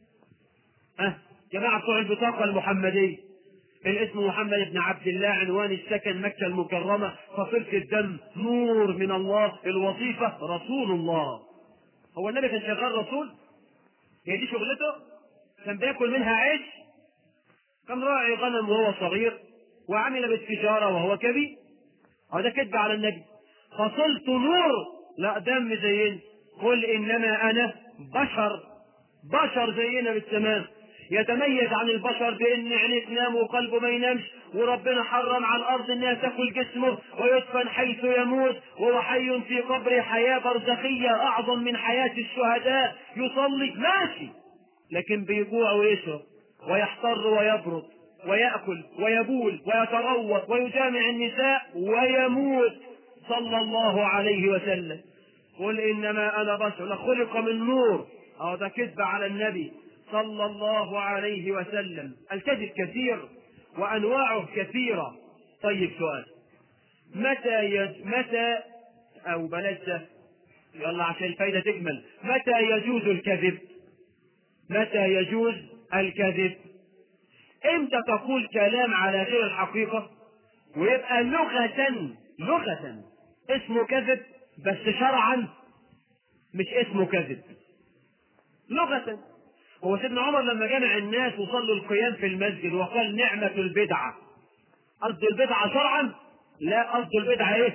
جماعة بتوع البطاقة المحمدية، الاسم محمد بن عبد الله، عنوان السكن مكة المكرمة، فصيلة الدم نور من الله، الوظيفة رسول الله. هو النبي كان شغال رسول؟ هي دي شغلته؟ كان بياكل منها عيش؟ كان راعي غنم وهو صغير وعمل بالتجارة وهو كبير. هذا كذب على النبي. فصلت نور، لا دم زينا. قل إنما أنا بشر زينا بالتمام. يتميز عن البشر بان عينيه تنام وقلبه ما ينامش، وربنا حرم على الارض انها تاكل جسمه ويدفن حيث يموت، وهو حي في قبره حياة برزخية اعظم من حياة الشهداء، يصلي ماشي، لكن بيجوع ويشرب ويحتر ويبرد ويأكل ويبول ويتروض ويجامع النساء ويموت صلى الله عليه وسلم. قل إنما أنا بشر خلق من نور، ده كذب على النبي صلى الله عليه وسلم. الكذب كثير وأنواعه كثيرة. طيب سؤال، متى أو بلاش يلا عشان الفايدة تكمل، متى يجوز الكذب؟ متى يجوز الكذب؟ امتى تقول كلام على غير الحقيقة ويبقى لغة اسمه كذب، بس شرعا مش اسمه كذب لغة. هو سيدنا عمر لما جمع الناس وصلوا القيام في المسجد وقال نعمة البدعة، قصد البدعة شرعا؟ لا، قصد البدعة ايه؟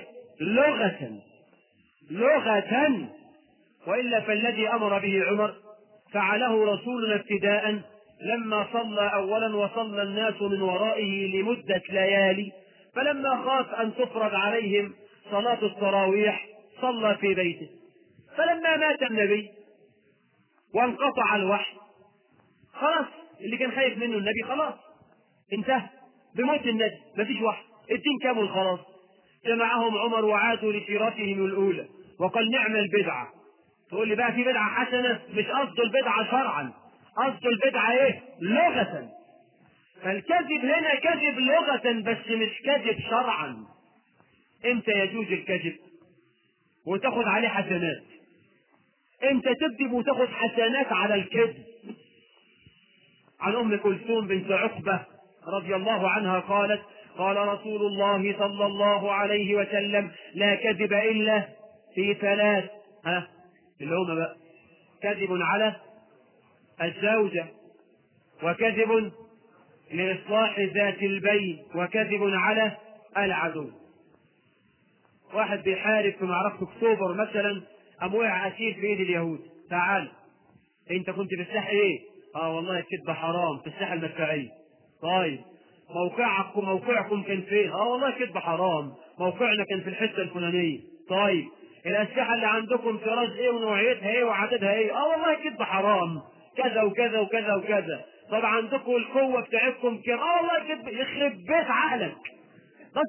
لغة. وإلا فالذي أمر به عمر فعله رسولنا ابتداء لما صلى أولا وصلى الناس من ورائه لمدة ليالي، فلما خاف أن تفرض عليهم صلاة التراويح صلى في بيته. فلما مات النبي وانقطع الوحي خلاص، اللي كان خايف منه النبي خلاص انتهى بموت النبي، مفيش وحي، الدين كامل خلاص. جمعهم عمر وعادوا لسيرتهم الأولى وقال نعم البدعة. تقول لي بقى في بدعة حسنة؟ مش قصد البدعة شرعا، قصد البدعة ايه؟ لغة. فالكذب هنا كذب لغة بس مش كذب شرعا. امتى يجوز الكذب وتاخد عليه حسنات؟ امتى تكذب وتاخد حسنات على الكذب؟ عن ام كلثوم بنت عقبة رضي الله عنها قالت قال رسول الله صلى الله عليه وسلم لا كذب الا في ثلاث، اللي هما بقى كذب على الزوجة، وكذب لإصلاح ذات البين، وكذب على العدو. واحد بيحارب في معركة اكتوبر مثلا، قام وقع اسير في ايد اليهود، تعال انت كنت في الساحة ايه؟ والله الكذب حرام في الساحة المدفعية. طيب موقعكم كان فين؟ والله الكذب حرام، موقعنا كان في الحتة الفلانية. طيب الأسلحة اللي عندكم طراز ايه ونوعيتها ايه وعددها ايه؟ والله الكذب حرام، كذا وكذا وكذا وكذا. طب عندكم القوة بتاعتكم كم؟ والله الكذب. يخرب بيت عقلك، بس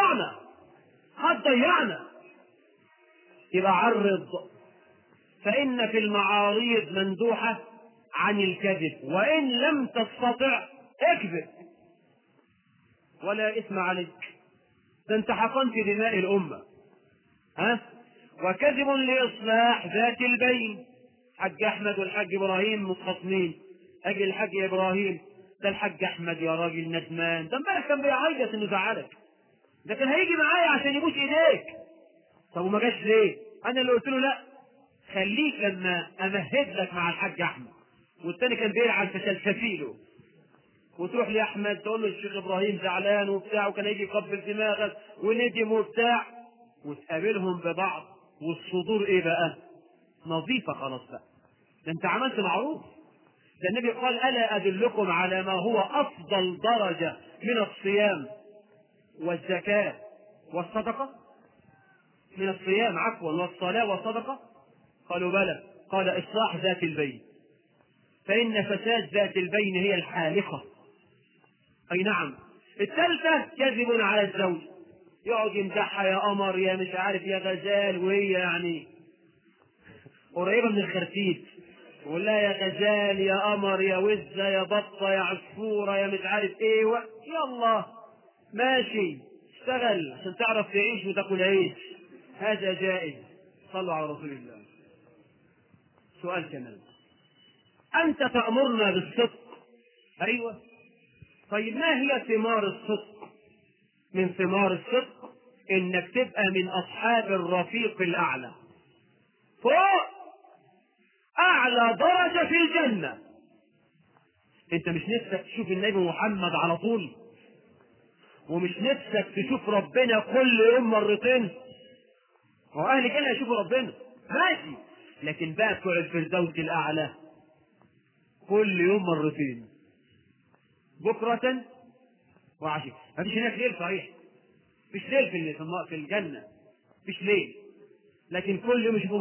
هتضيعنا. يبقى عرض، فإن في المعاريض مندوحة عن الكذب، وإن لم تستطع اكذب ولا اسم عليك، ده انت حقنت دماء الأمة. وكذب لإصلاح ذات البين. حج أحمد والحج إبراهيم متخاصمين، أجي الحج إبراهيم، ده الحج أحمد يا راجل ندمان، ده امبارح كان بيعيط إنه زعلك، ده كان هيجي معايا عشان يبوس إيديك. طب وما جاش ليه؟ أنا اللي قلت له لا خليك لما أمهد لك مع الحج أحمد، والتاني كان بيلعب في سلسفيله، وتروح لأحمد تقول له الشيخ إبراهيم زعلان وبتاع، وكان يجي يقبل دماغك وندم وبتاع، وتقابلهم ببعض والصدور ايه بقى؟ نظيفة خلاص بقى، ده انت عملت معروف. ده النبي قال ألا أدلكم على ما هو أفضل درجة من الصيام والزكاة والصدقة؟ من الصيام عفوا والصلاة والصدقة؟ قالوا بلى. قال إصلاح ذات البين، فإن فساد ذات البين هي الحالقة. أي نعم. الثالثة كذب على الزوج، يقعد يمدحها يا قمر يا مش عارف يا غزال، وهي يعني قريبة من الخرتيت، يقول لها يا غزال يا قمر يا وزة يا بطة يا عصفورة يا مش عارف ايه يلا ماشي اشتغل عشان تعرف تعيش وتاكل عيش، هذا جائز. صلوا على رسول الله. سؤال كمان، أنت تأمرنا بالصدق، أيوة، طيب ما هي ثمار الصدق؟ من ثمار الصدق إنك تبقى من أصحاب الرفيق الأعلى، فوق أعلى درجة في الجنة. أنت مش نفسك تشوف النبي محمد على طول؟ ومش نفسك تشوف ربنا كل يوم مرتين؟ وأهل الجنة يشوفوا ربنا ماشي، لكن بقى بتوع الفردوس الأعلى كل يوم مرتين. بكرة وعشية. مفيش هناك ليل صحيح، مفيش ليل في الجنة، مفيش ليل، لكن كل يوم يشوفوا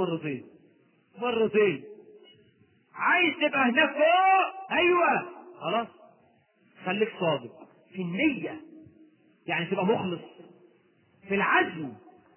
مرتين. عايز تبقى هناك فوق؟ ايوه، خلاص، خليك صادق في النية، يعني تبقى مخلص في العزم،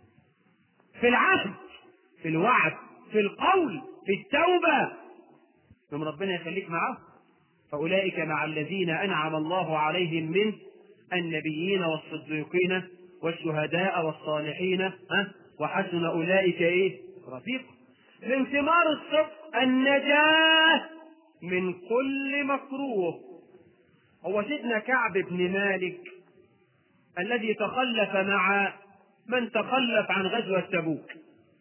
في العهد، في الوعد، في القول، في التوبة، ثم ربنا يخليك معه. فأولئك مع الذين أنعم الله عليهم من النبيين والصديقين والشهداء والصالحين وحسن أولئك رفيق. من ثمار الصدق النجاة من كل مكروه. هو سيدنا كعب بن مالك الذي تخلف مع من تخلف عن غزوة تبوك،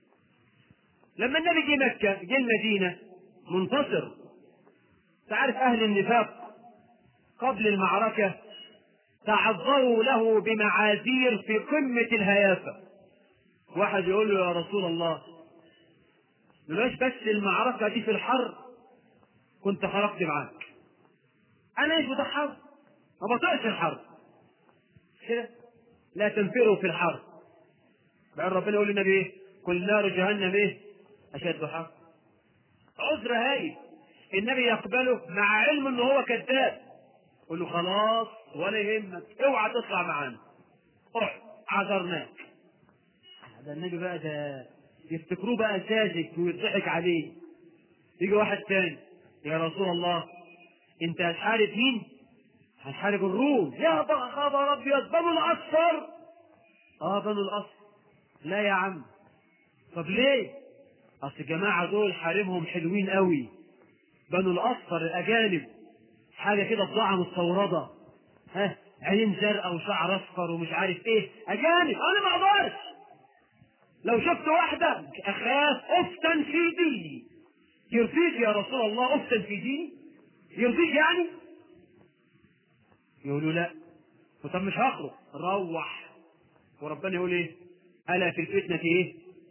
لما النبي جه مكة، جه المدينة منتصر، تعرف أهل النفاق قبل المعركة تعذروا له بمعاذير في قمة الهيافة. واحد يقول له: يا رسول الله، لولاش بس المعركة دي في الحر كنت خرجت معاك، أنا مش بتاع حر، ما بطيقش الحر كده، لا تنفروا في الحر. بقى ربنا يقول للنبي: كل نار جهنم أشد حر. عذر هاي النبي يقبله مع علم انه هو كذاب، يقول له: خلاص ولا يهمك، اوعى تطلع معانا، اقعد، عذرناك. ده النبي بقى ده يفتكروه بقى ساذج ويضحك عليه. يجي واحد تاني: يا رسول الله، انت هتحارب مين؟ هتحارب الروم. يا خبر ابيض، بنو الاصفر. بنو الاصفر. لا يا عم. طب ليه؟ اصل الجماعه دول حاربهم حلوين قوي، بنو الاصفر الاجانب، حاجه كده بضاعه مستورده، عين زرقاء وشعر اصفر ومش عارف ايه، اجانب، انا ما اقدرش. لو شفت واحده اخاف افتن في ديني. يرضيك يا رسول الله افتن في ديني؟ يرضيك يعني؟ يقولوا: لا. طب مش هخرج. روح. وربنا يقول ايه؟ الا في الفتنه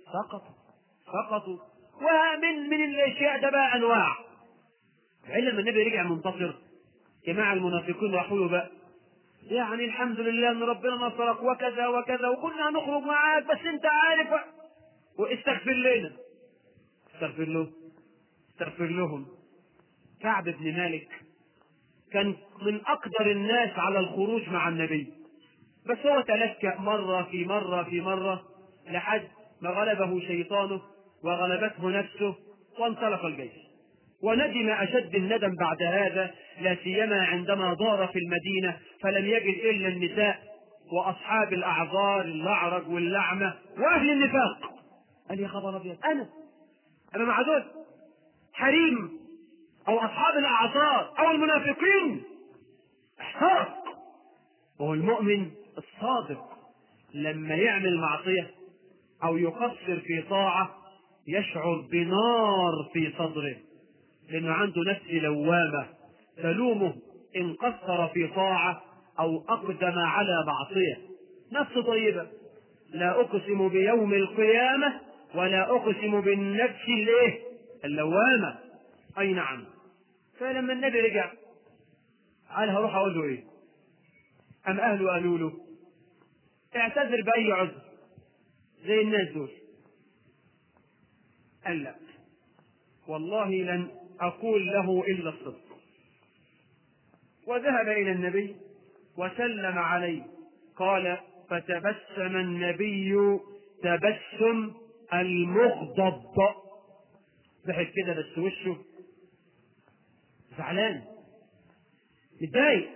سقطوا. ومن الاشياء ده بقى انواع. لما النبي رجع منتصر، جماعة المنافقين راحوا له بقى: يعني الحمد لله ان ربنا نصرك وكذا وكذا، وكنا هنخرج معاك، بس انت عارف، واستغفر لنا. استغفر لهم. كعب بن مالك كان من اقدر الناس على الخروج مع النبي، بس هو تلكأ مرة لحد ما غلبه شيطانه وغلبته نفسه وانطلق الجيش، وندم أشد الندم بعد هذا، لا سيما عندما دار في المدينة فلم يجد إلا النساء وأصحاب الأعذار الأعرج واللعمة وأهل النفاق. قال: يا خبر أبيض، أنا مع دول حريم أو أصحاب الأعذار أو المنافقين. احترق. وهو المؤمن الصادق لما يعمل معصية أو يقصر في طاعة يشعر بنار في صدره، لأنه عنده نفس لوامة تلومه إن قصر في طاعة أو أقدم على معصية. نفس طيبة. لا أقسم بيوم القيامة ولا أقسم بالنفس اللوامة. أي نعم. فلما النبي رجع قال: هروح أقول له إيه؟ أم أهله قالوا له: اعتذر بأي عذر زي الناس دول. قال: لا والله لن أقول له إلا الصدق. وذهب إلى النبي وسلم عليه. قال: فتبسم النبي تبسم المغضب، ضحك كده بس وشه زعلان متضايق،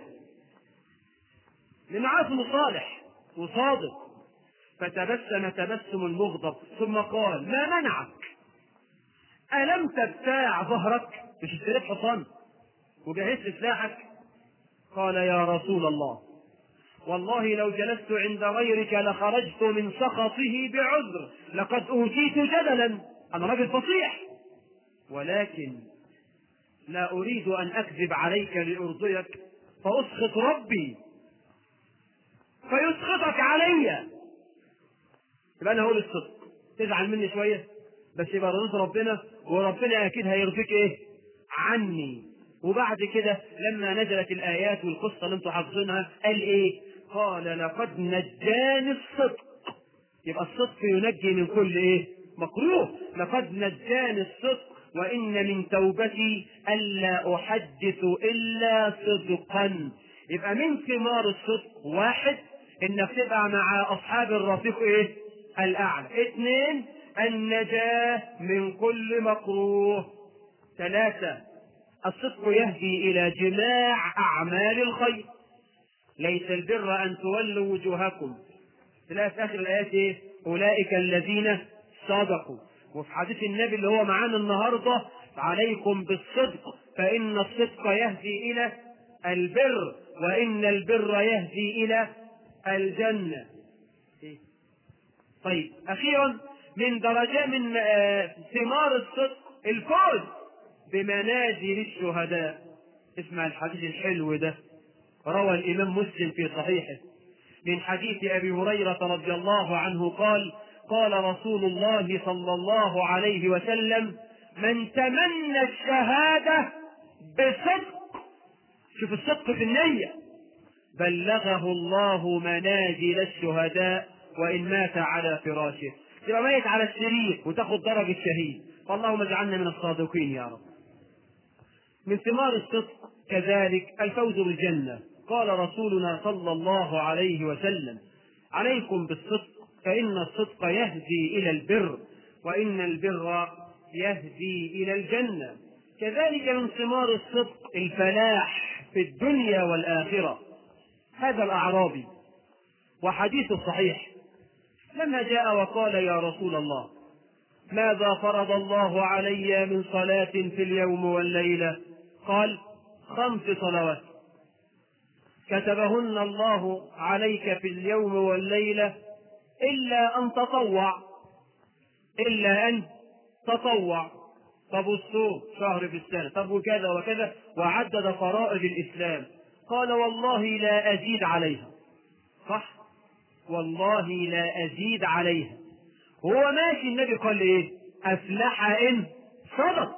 لأنه عارف إنه صالح وصادق. فتبسم تبسم المغضب ثم قال: ما منعك؟ ألم تبتاع ظهرك؟ مش اشتريت حصان وجهزت سلاحك؟ قال: يا رسول الله، والله لو جلست عند غيرك لخرجت من سخطه بعذر، لقد أوتيت جدلا، أنا رجل فصيح، ولكن لا أريد أن أكذب عليك لأرضيك فأسخط ربي فيسخطك علي. يبقى أنا هقول الصدق، تزعل مني شوية بس يبقى رضيت ربنا، وربنا أكيد هيرضيك عني. وبعد كده لما نزلت الآيات والقصة اللي انتم حافظينها قال ايه؟ قال لقد نجاني الصدق. يبقى الصدق ينجي من كل ايه؟ مكروه. لقد نجاني الصدق وإن من توبتي ألا أحدث إلا صدقا. يبقى من ثمار الصدق: واحد، إنك تبقى مع أصحاب الرفيق ايه؟ الأعلى. اثنين، النجاة من كل مكروه. ثلاثة، الصدق يهدي إلى جماع أعمال الخير. ليس البر أن تولوا وجوهكم، تلاقي في آخر الآيات إيه؟ أولئك الذين صدقوا. وفي حديث النبي اللي هو معانا النهاردة: عليكم بالصدق فإن الصدق يهدي إلى البر وإن البر يهدي إلى الجنة. طيب، أخيرا من درجات من ثمار الصدق الفوز بمنازل الشهداء. اسمع الحديث الحلو ده، روى الإمام مسلم في صحيحه من حديث أبي هريرة رضي الله عنه قال: قال رسول الله صلى الله عليه وسلم: من تمنى الشهادة بصدق، شوف الصدق في النية، بلغه الله منازل الشهداء وإن مات على فراشه. تبقى ميت على السرير وتاخد درجة شهيد، فاللهم اجعلنا من الصادقين يا رب. من ثمار الصدق كذلك الفوز بالجنة. قال رسولنا صلى الله عليه وسلم: عليكم بالصدق فإن الصدق يهدي إلى البر وإن البر يهدي إلى الجنة. كذلك من ثمار الصدق الفلاح في الدنيا والآخرة. هذا الأعرابي وحديث صحيح لما جاء وقال: يا رسول الله، ماذا فرض الله علي من صلاة في اليوم والليلة؟ قال: 5 صلوات كتبهن الله عليك في اليوم والليلة إلا أن تطوع. إلا أن تطوع. طب الصوم شهر في السنة، طب وكذا وكذا، وعدد فرائض الإسلام. قال: والله لا أزيد عليها. صح؟ والله لا أزيد عليها. هو ماشي النبي قال إيه؟ أفلح إن صدق.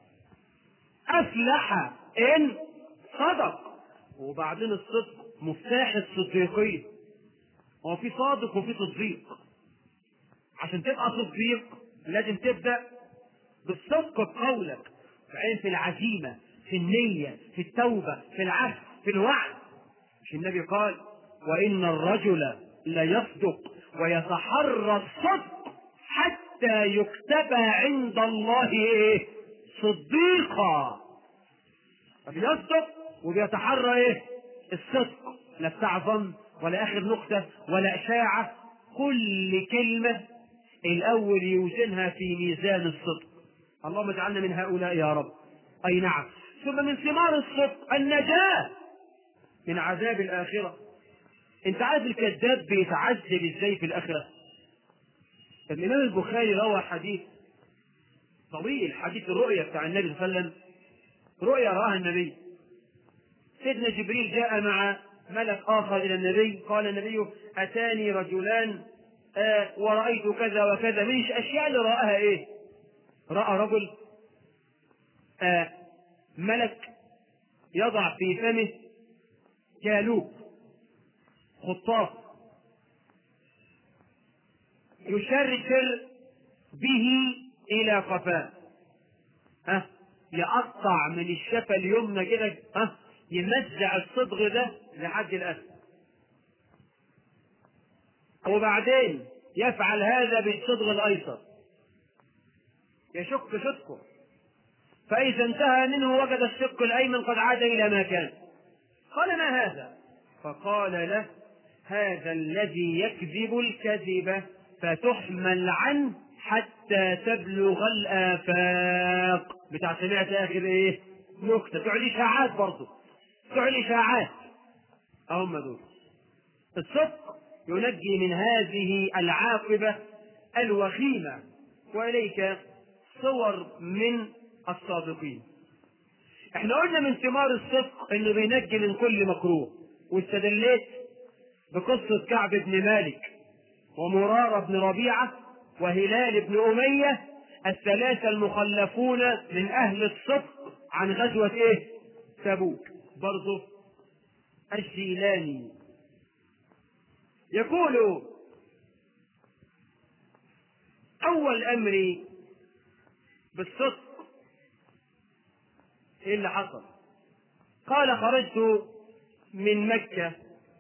أفلح إن صدق. وبعدين الصدق مفتاح الصديقية. هو في صادق وفي صديق. عشان تبقى صديق لازم تبدأ بالصدق في قولك، بعدين في العزيمة، في النية، في التوبة، في العهد، في الوعد. مش النبي قال: وإن الرجل ليصدق ويتحرى الصدق حتى يكتب عند الله إيه؟ صديقا. فبيصدق وبيتحرى إيه؟ الصدق. لا بتاع ظن ولا آخر نقطة ولا إشاعة. كل كلمة الأول يوزنها في ميزان الصدق. اللهم اجعلنا من هؤلاء يا رب. أي نعم. ثم من ثمار الصدق النجاة من عذاب الآخرة. انت عارف الكذاب بيتعذب ازاي في الآخرة؟ الإمام البخاري روى حديث طويل، حديث الرؤيا بتاع النبي صلى الله عليه وسلم. رؤيا رآها النبي. سيدنا جبريل جاء مع ملك آخر إلى النبي، قال النبي: أتاني رجلان ورأيت كذا وكذا. من الأشياء اللي رآها إيه؟ رأى رجل ملك يضع في فمه كالوب خطاف يشرشر به إلى قفاه، يقطع من الشفة اليمنى كده، يمزع الصدغ ده لحد الأسفل، وبعدين يفعل هذا بالصدغ الأيسر، يشق شقه، فإذا انتهى منه وجد الشق الأيمن قد عاد إلى ما كان. قال: ما هذا؟ فقال له: هذا الذي يكذب الكذب فتحمل عنه حتى تبلغ الآفاق. بتاع سمعت آخر إيه؟ نكتة بتوع الإشاعات برضه، بتوع الإشاعات هم دول. الصدق ينجي من هذه العاقبة الوخيمة. وإليك صور من الصادقين. احنا قلنا من ثمار الصدق انه بينجي من كل مكروه، واستدليت بقصة كعب بن مالك ومرارة بن ربيعة وهلال بن أمية، الثلاثة المخلفون من أهل الصدق عن غزوة إيه؟ تبوك برضه الجيلاني يقول: أول أمري بالصدق. إيه اللي حصل؟ قال: خرجت من مكة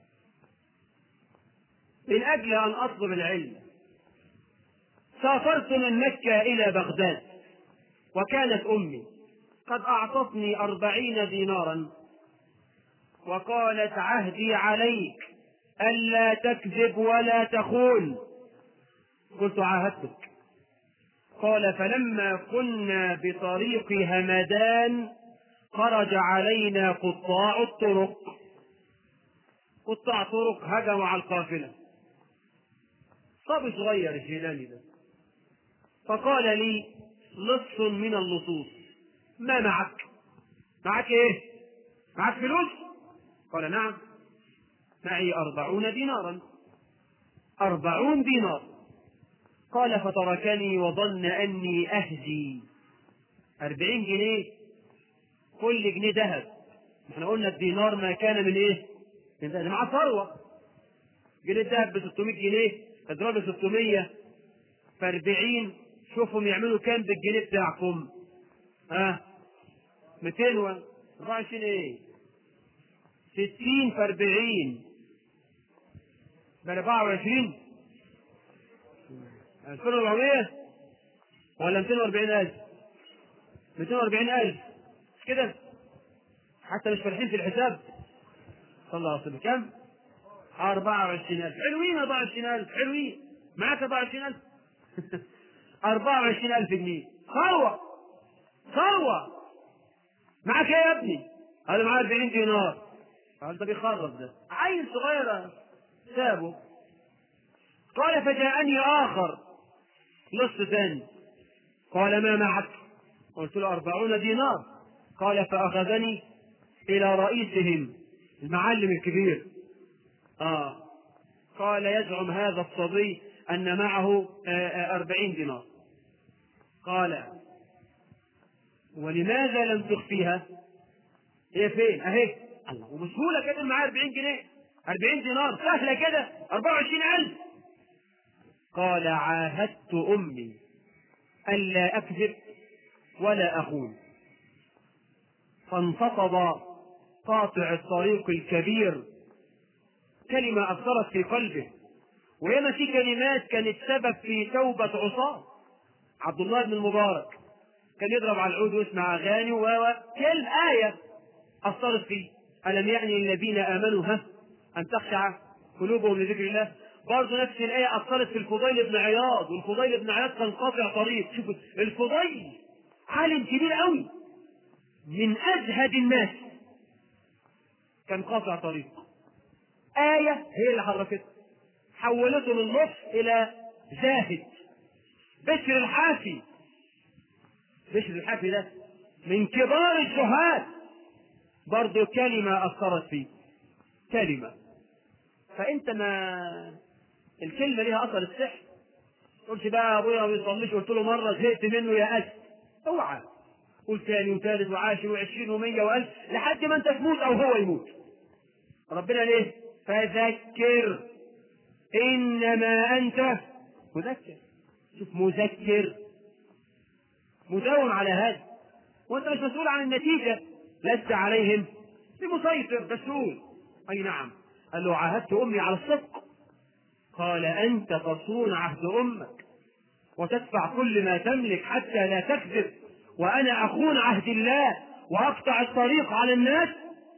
من أجل أن أطلب العلم. سافرت من مكة إلى بغداد، وكانت أمي قد أعطتني 40 دينارا وقالت: عهدي عليك ألا تكذب ولا تخون. قلت: عاهدتك. قال: فلما كنا بطريق همدان خرج علينا قطاع الطرق. قطاع طرق هجموا على القافلة. صبي صغير الجيلاني ده، فقال لي: لص من اللصوص، ما معك؟ معك ايه؟ معك فلوس؟ قال: نعم، معي 40 دينارا. 40 دينار. قال: فتركني وظن أني أهدي. 40 جنيه، كل جنيه ذهب. احنا قلنا الدينار ما كان من ايه؟ من ده معاه ثروة. جنيه ذهب ب 600 جنيه، اضرب 600 في 40، شوفهم يعملوا كام بالجنيه بتاعكم. 224 ايه؟ 60 في 40 ب 24. 2400 ولا 240,000؟ 240,000 مش كده؟ حتى مش فالحين في الحساب. صلى الله عليه وسلم. كم؟ 24,000. حلوين 24,000، حلوين. معاك 24,000؟ 24,000 جنيه ثروة. ثروة. معاك ايه يا ابني؟ قال: معايا 40 دينار. قال: ده بيخرب، ده عيل صغير سابه. قال: فجاءني آخر لص ثاني. قال: ما معك؟ قلت له: 40 دينار. قال: فأخذني إلى رئيسهم، المعلم الكبير. قال: يزعم هذا الصبي أن معه 40 دينار. قال: ولماذا لم تخفيها؟ هي فين؟ أهي. الله، وبسهولة كده معاه 40 جنيه، 40 دينار سهلة كده، 24,000. قال: عاهدت أمي ألا أكذب ولا أخون. فانتفض قاطع الطريق الكبير، كلمة أثرت في قلبه، وهنا في كلمات كانت سبب في توبة عصاة. عبد الله بن المبارك كان يضرب على العود ويسمع أغاني وكل آية أثرت فيه: ألم يعني الذين آمنوا أن تخشع قلوبهم لذكر الله. برضه نفس الآية أثرت في الفضيل بن عياض، والفضيل بن عياض كان قاطع طريق. شوف الفضيل عالم كبير قوي، من أزهد الناس، كان قاطع طريق. آية هي اللي حركته، حولته من نص إلى زاهد. بشر الحافي. بشر الحافي ده من كبار الزهاد، برضه كلمة أثرت فيه، كلمة. فأنت ما الكلمة ليها أثر السحر. قلت بقى أبويا ما بيصليش، قلت له مرة زهقت منه يا أسد. اوعى. قلت ثاني وثالث وعاشر وعشرين ومية وألف لحد ما أنت تموت أو هو يموت. ربنا ليه؟ فذكر إنما أنت مذكر. شوف، مذكر، مداوم على هذا، وأنت مش مسؤول عن النتيجة. لست عليهم بمسيطر، مسؤول. أي نعم. قال له: عاهدت أمي على الصدق. قال: أنت تصون عهد أمك وتدفع كل ما تملك حتى لا تكذب، وأنا أخون عهد الله وأقطع الطريق على الناس.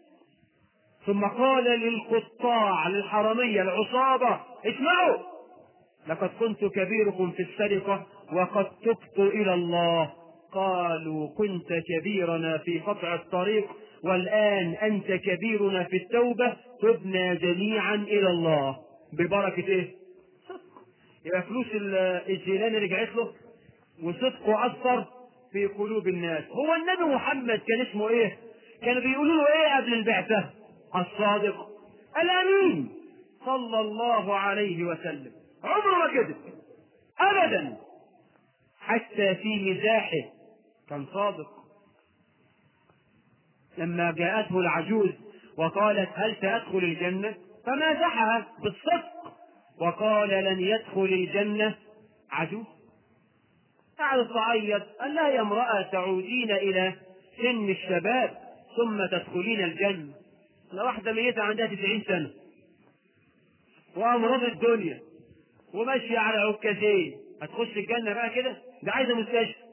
ثم قال للقطاع، للحرمية العصابة: اسمعوا، لقد كنت كبيركم في السرقة وقد تبت إلى الله. قالوا: كنت كبيرنا في قطع الطريق، والآن أنت كبيرنا في التوبة، تبنا جميعا إلى الله. ببركة إيه؟ صدق. يبقى فلوس الجيلاني رجعت له، وصدقه أثر في قلوب الناس. هو النبي محمد كان اسمه إيه؟ كانوا بيقولوا له إيه قبل البعثة؟ الصادق الأمين صلى الله عليه وسلم. عمره ما كذب أبدا، حتى في مزاحه كان صادق. لما جاءته العجوز وقالت هل سأدخل الجنة فمازحها بالصدق وقال لن يدخل الجنة عجوز. قعدت تعيط، قال لها يا امرأة تعودين إلى سن الشباب ثم تدخلين الجنة؟ لو واحدة ميتة عندها 90 سنة وأمراض الدنيا وماشية على عكازين هتخش الجنة بقى كده؟ ده عايزة مستشفى.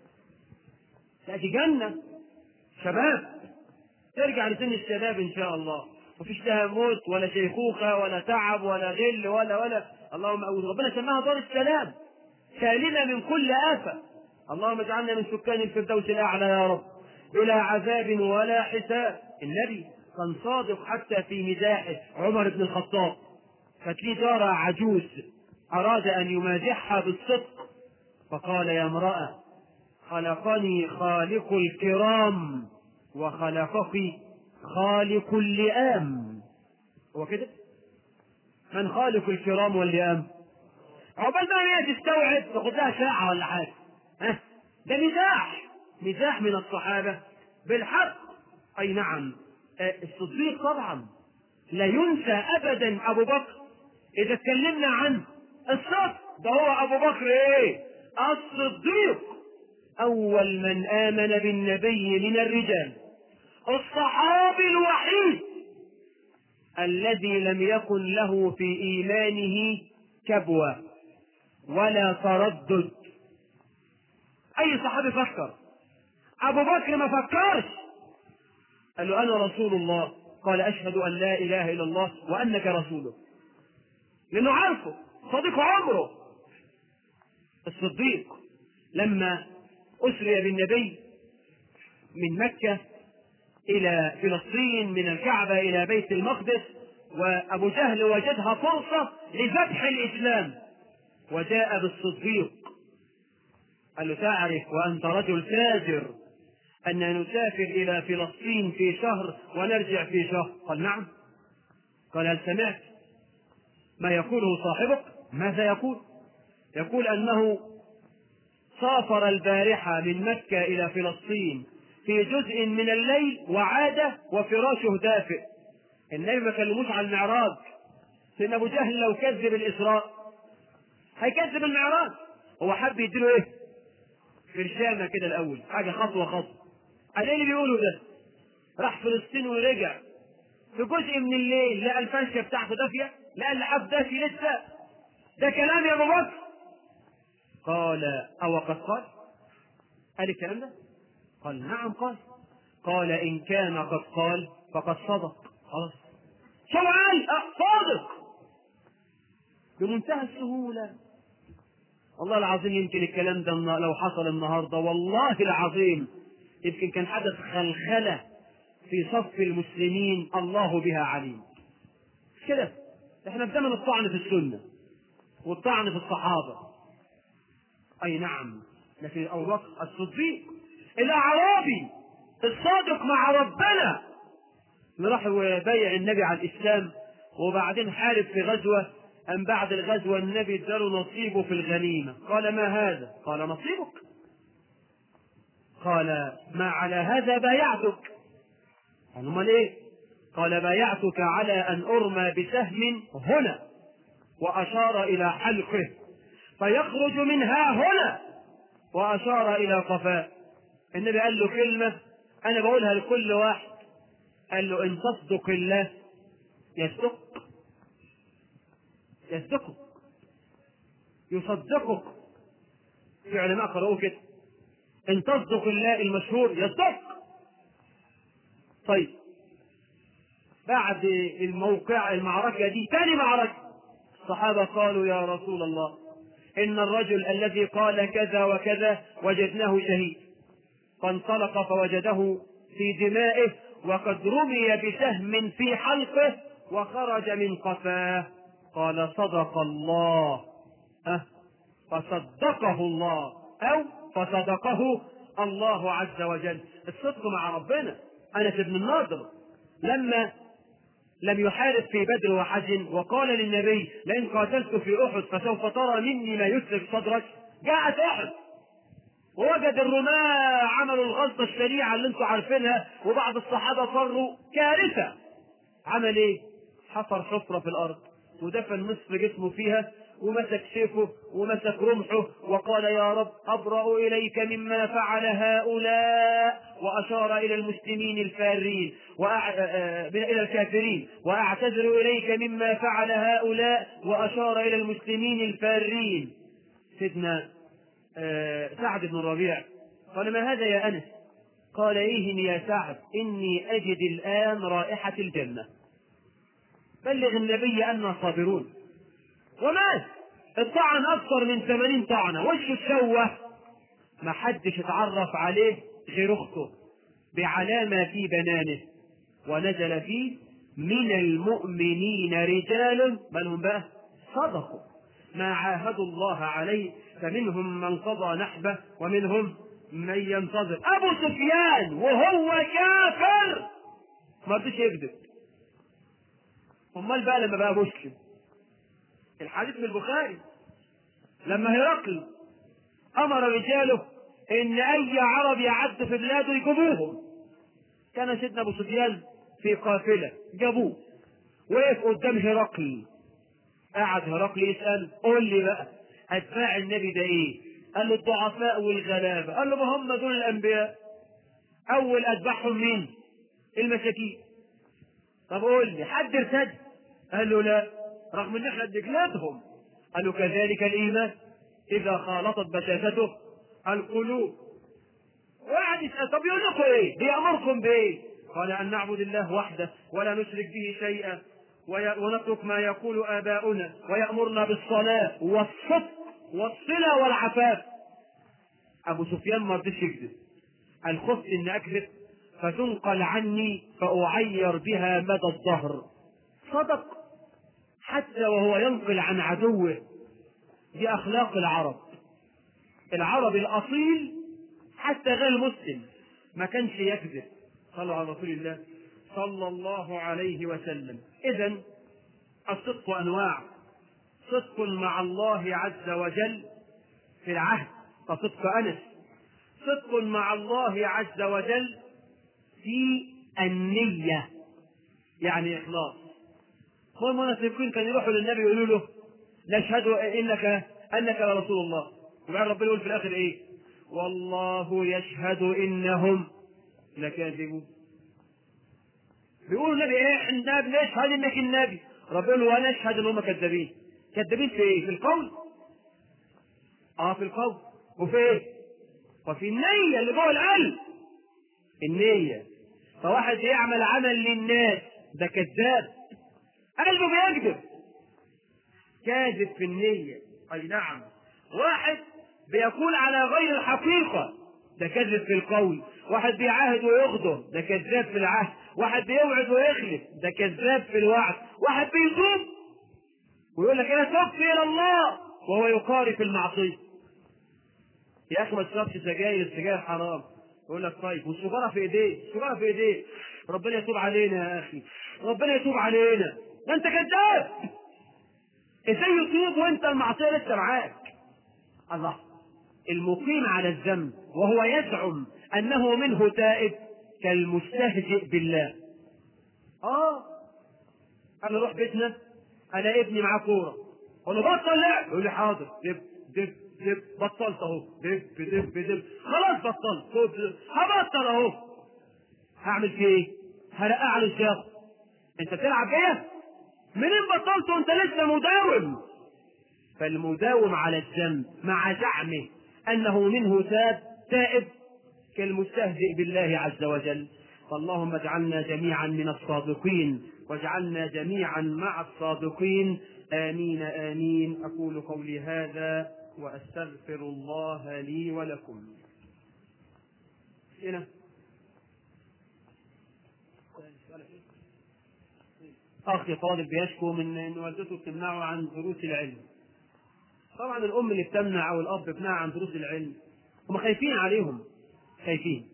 لا دي جنة شباب، ترجع لسن الشباب إن شاء الله، مفيش لها موت ولا شيخوخة ولا تعب ولا غل ولا اللهم أعوذ. ربنا سماها دار السلام سالمة من كل آفة. اللهم اجعلنا من سكان الفردوس الأعلى يا رب، بلا عذاب ولا حساب. النبي كان صادق حتى في مزاحه. عمر بن الخطاب كانت ليه جارة عجوز أراد أن يمازحها بالصدق فقال يا امرأة خلقني خالق الكرام وخلقك خالق اللئام. هو كده؟ من خالق الكرام واللئام؟ عقبال ما هي تستوعب تاخد لها ساعة ولا حاجة. ده مزاح من الصحابة بالحق. أي نعم. الصديق طبعا لا ينسى أبدا أبو بكر. إذا اتكلمنا عن الصدق ده هو أبو بكر الصديق، أول من آمن بالنبي من الرجال، الصحابي الوحيد الذي لم يكن له في إيمانه كبوة ولا تردد. أي صحابي فكر؟ أبو بكر ما فكرش، قال له أنا رسول الله، قال أشهد أن لا إله إلا الله وأنك رسوله، لأنه عارفه صديق عمره. الصديق لما أسري بالنبي من مكة إلى فلسطين، من الكعبة إلى بيت المقدس، وأبو جهل وجدها فرصة لفتح الإسلام وجاء بالصديق قال له تعرف وأنت رجل تاجر أن نسافر إلى فلسطين في شهر ونرجع في شهر؟ قال نعم. قال هل سمعت ما يقوله صاحبك؟ ماذا يقول؟ يقول أنه سافر البارحة من مكة إلى فلسطين في جزء من الليل وعاد وفراشه دافئ. النبي ما كلموش عن المعراج، لأن أبو جهل لو كذب الإسراء هيكذب المعراج. هو حب يديله إيه؟ فرشامة كده الأول، حاجة خطوة خطوة. قال إيه اللي بيقوله ده؟ راح فلسطين ورجع في جزء من الليل لقى الفرشة بتاعته دافية، لقى اللحاف دافي لسه. ده كلام يا أبو بكر؟ قال أو قد قال الكلام ده؟ قال نعم قال. قال إن كان قد قال فقد صدق. خلاص شو قال؟ صادق بمنتهى السهولة. والله العظيم يمكن الكلام ده لو حصل النهارده والله العظيم يمكن كان حدث خلخلة في صف المسلمين الله بها عليم. كده احنا في زمن الطعن في السنة والطعن في الصحابة. أي نعم. لكن أبو بكر الصديق الأعرابي الصادق مع ربنا اللي راح يبايع النبي على الإسلام وبعدين حارب في غزوة، أم بعد الغزوة النبي اداله نصيبه في الغنيمة. قال ما هذا؟ قال نصيبك. قال ما على هذا بايعتك. قال امال ايه؟ قال بايعتك على أن أرمى بسهم هنا، وأشار إلى حلقه فيخرج منها هنا، وأشار إلى قفاه. النبي قال له كلمة أنا بقولها لكل واحد، قال له إن تصدق الله يصدقك يصدقك. في علماء قرأوه كده، إن تصدق الله المشهور يصدق. طيب بعد المعركة دي ثاني معركة الصحابة قالوا يا رسول الله إن الرجل الذي قال كذا وكذا وجدناه شهيد، فانطلق فوجده في دمائه وقد رمي بسهم في حلقه وخرج من قفاه. قال صدق الله فصدقه الله أو فصدقه الله عز وجل. الصدق مع ربنا. أنس بن النضر لما لم يحارب في بدر وحزن وقال للنبي لئن قاتلت في أحد فسوف ترى مني ما يسرق صدرك، جاءت أحد ووجد الرماة عملوا الغلطة الشريعة اللي انتوا عارفينها، وبعض الصحابة صروا كارثة. عمل ايه؟ حفر حفرة في الارض ودفن نصف جسمه فيها، ومسك سيفه ومسك رمحه وقال يا رب أبرأ إليك مما فعل هؤلاء، وأشار إلى المسلمين الفارين إلى الكافرين، وأعتذر إليك مما فعل هؤلاء، وأشار إلى المسلمين الفارين. سيدنا سعد بن الربيع قال ما هذا يا أنس؟ قال إيه يا سعد؟ إني أجد الآن رائحة الجنة. بلغ النبي أننا صابرون. ومات الطعن أكثر من 80 طعنة، وشه اتشوه، ما حدش اتعرف عليه غير أخته بعلامة في بنانه، ونزل فيه من المؤمنين رجال من هم بقى صدقوا ما عاهدوا الله عليه، فمنهم من قضى نحبه ومنهم من ينتظر. أبو سفيان وهو كافر ما رضيش يكذب، امال بقى لما بقى مسلم؟ الحديث في البخاري لما هرقل امر رجاله ان اي عرب يعد في بلاده يجيبوهم، كان سيدنا ابو سفيان في قافله جابوه، وقف قدام هرقل، قعد هرقل يسال قول لي بقى اتباع النبي ده ايه؟ قال له الضعفاء والغلابه. قال له ما هم دول الانبياء، اول اتباعهم مين؟ المساكين. طب قول لي حد ارتد؟ قال له لا، رغم ان احنا بنجلدهم. قال له كذلك الايمان اذا خالطت بشاشته القلوب. وقعد يسال طب يقول لكم ايه؟ بيامركم بايه؟ قال ان نعبد الله وحده ولا نشرك به شيئا ونترك ما يقول اباؤنا، ويامرنا بالصلاه والصدق والصله والعفاف. ابو سفيان ما رضيش يكذب، قال خفت ان اكذب فتنقل عني فاعير بها مدى الظهر. صدق حتى وهو ينقل عن عدوه. دي اخلاق العرب، العرب الاصيل حتى غير المسلم ما كانش يكذب. صلوا على رسول الله صلى الله عليه وسلم. اذن الصدق انواع: صدق مع الله عز وجل في العهد كصدق انس، صدق مع الله عز وجل في النية يعني إخلاص. والمنافقين كانوا يروحوا للنبي يقولوا له نشهد أنك لرسول الله، وبعد ربنا يقول في الآخر إيه؟ والله يشهد إنهم لكاذبون. بيقولوا النبي إيه؟ إحنا بنشهد إنك النبي. ربنا يقول وأنا أشهد إن هم كذابين. كذابين في إيه؟ في القول؟ في القول. وفي إيه؟ وفي النية اللي جوه القلب. النية. فواحد يعمل عمل للناس ده كذاب، قلبه بيكذب، كاذب في النية. أي نعم. واحد بيقول على غير الحقيقة ده كذب في القول. واحد بيعاهد ويغدر ده كذاب في العهد. واحد بيوعد ويخلف ده كذاب في الوعد. واحد بيتوب ويقول لك انا تبت الى الله وهو يقارف المعصية. يا اخي ما تشربش سجاير، السجاير حرام. يقول لك طيب والسجارة في ايديه، السجارة في ايديه. ربنا يتوب علينا يا اخي، ربنا يتوب علينا. ده انت كذاب. ازاي يتوب وانت المعصية لسه معاك؟ الله. المقيم على الذنب وهو يزعم انه منه تائب كالمستهزئ بالله. انا اروح بيتنا انا ابني معاه كوره اقول له بطل لعب، يقول لي حاضر، دب دب دب، بطلت اهو، دب دب دب، خلاص بطلت، هبطل اهو. هعمل فيه ايه؟ هرقع على الشاق. انت بتلعب بيا؟ منين بطلت وانت لسه مداوم؟ فالمداوم على الذنب مع زعمه انه منه تائب كالمستهزئ بالله عز وجل. فاللهم اجعلنا جميعا من الصادقين، واجعلنا جميعا مع الصادقين. آمين آمين. أقول قولي هذا وأستغفر الله لي ولكم. هنا أخي طالب بيشكو من أن والدته بتمنعه عن دروس العلم. طبعا الأم اللي بتمنع أو الأب بيمنع عن دروس العلم هم خايفين عليهم، خايفين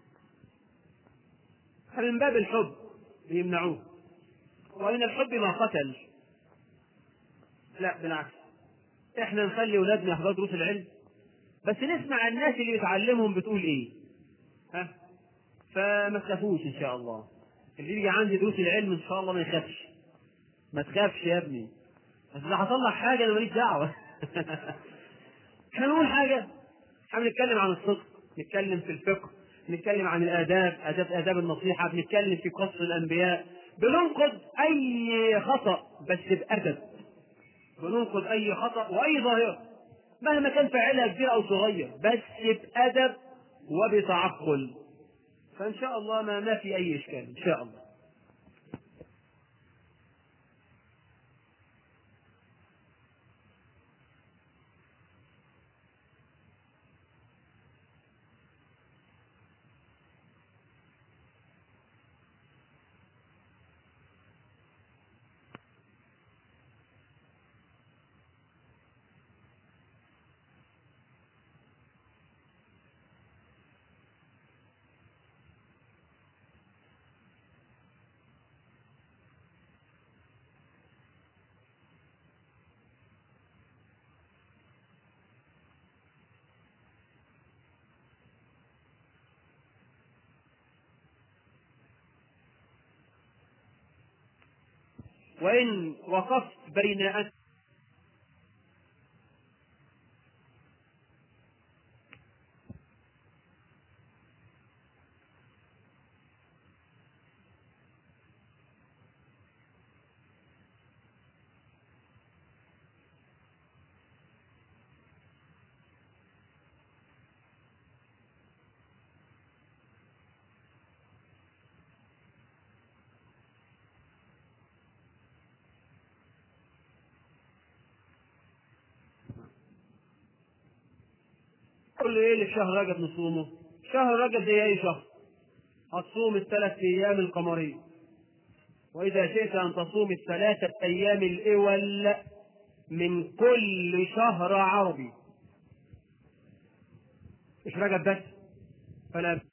من باب الحب بيمنعوه. ومن الحب ما قتل. لا بالعكس، احنا نخلي اولادنا يحضروا دروس العلم بس نسمع الناس اللي بتعلمهم بتقول ايه. ها، فما تخافوش ان شاء الله. اللي يجي عندي دروس العلم ان شاء الله ما يخافش. ما تخافش يا ابني، بس اذا هطلع حاجه انا ماليش دعوه. احنا نقول حاجه، احنا بنتكلم عن الصدق، نتكلم في الفقه، نتكلم عن الآداب، آداب النصيحة، بنتكلم في قصص الأنبياء، بننقد أي خطأ بس بأدب، بننقد أي خطأ وأي ظاهرة مهما كان فاعلها كبير أو صغير بس بأدب وبتعقل. فإن شاء الله ما في أي إشكال إن شاء الله. وإن وقفت بين أن كل إيه اللي في شهر رجب نصومه؟ شهر رجب زي أي شهر، هتصوم الثلاث أيام القمرية، وإذا شئت أن تصوم الثلاثة أيام الأول من كل شهر عربي، مش رجب بس، فلا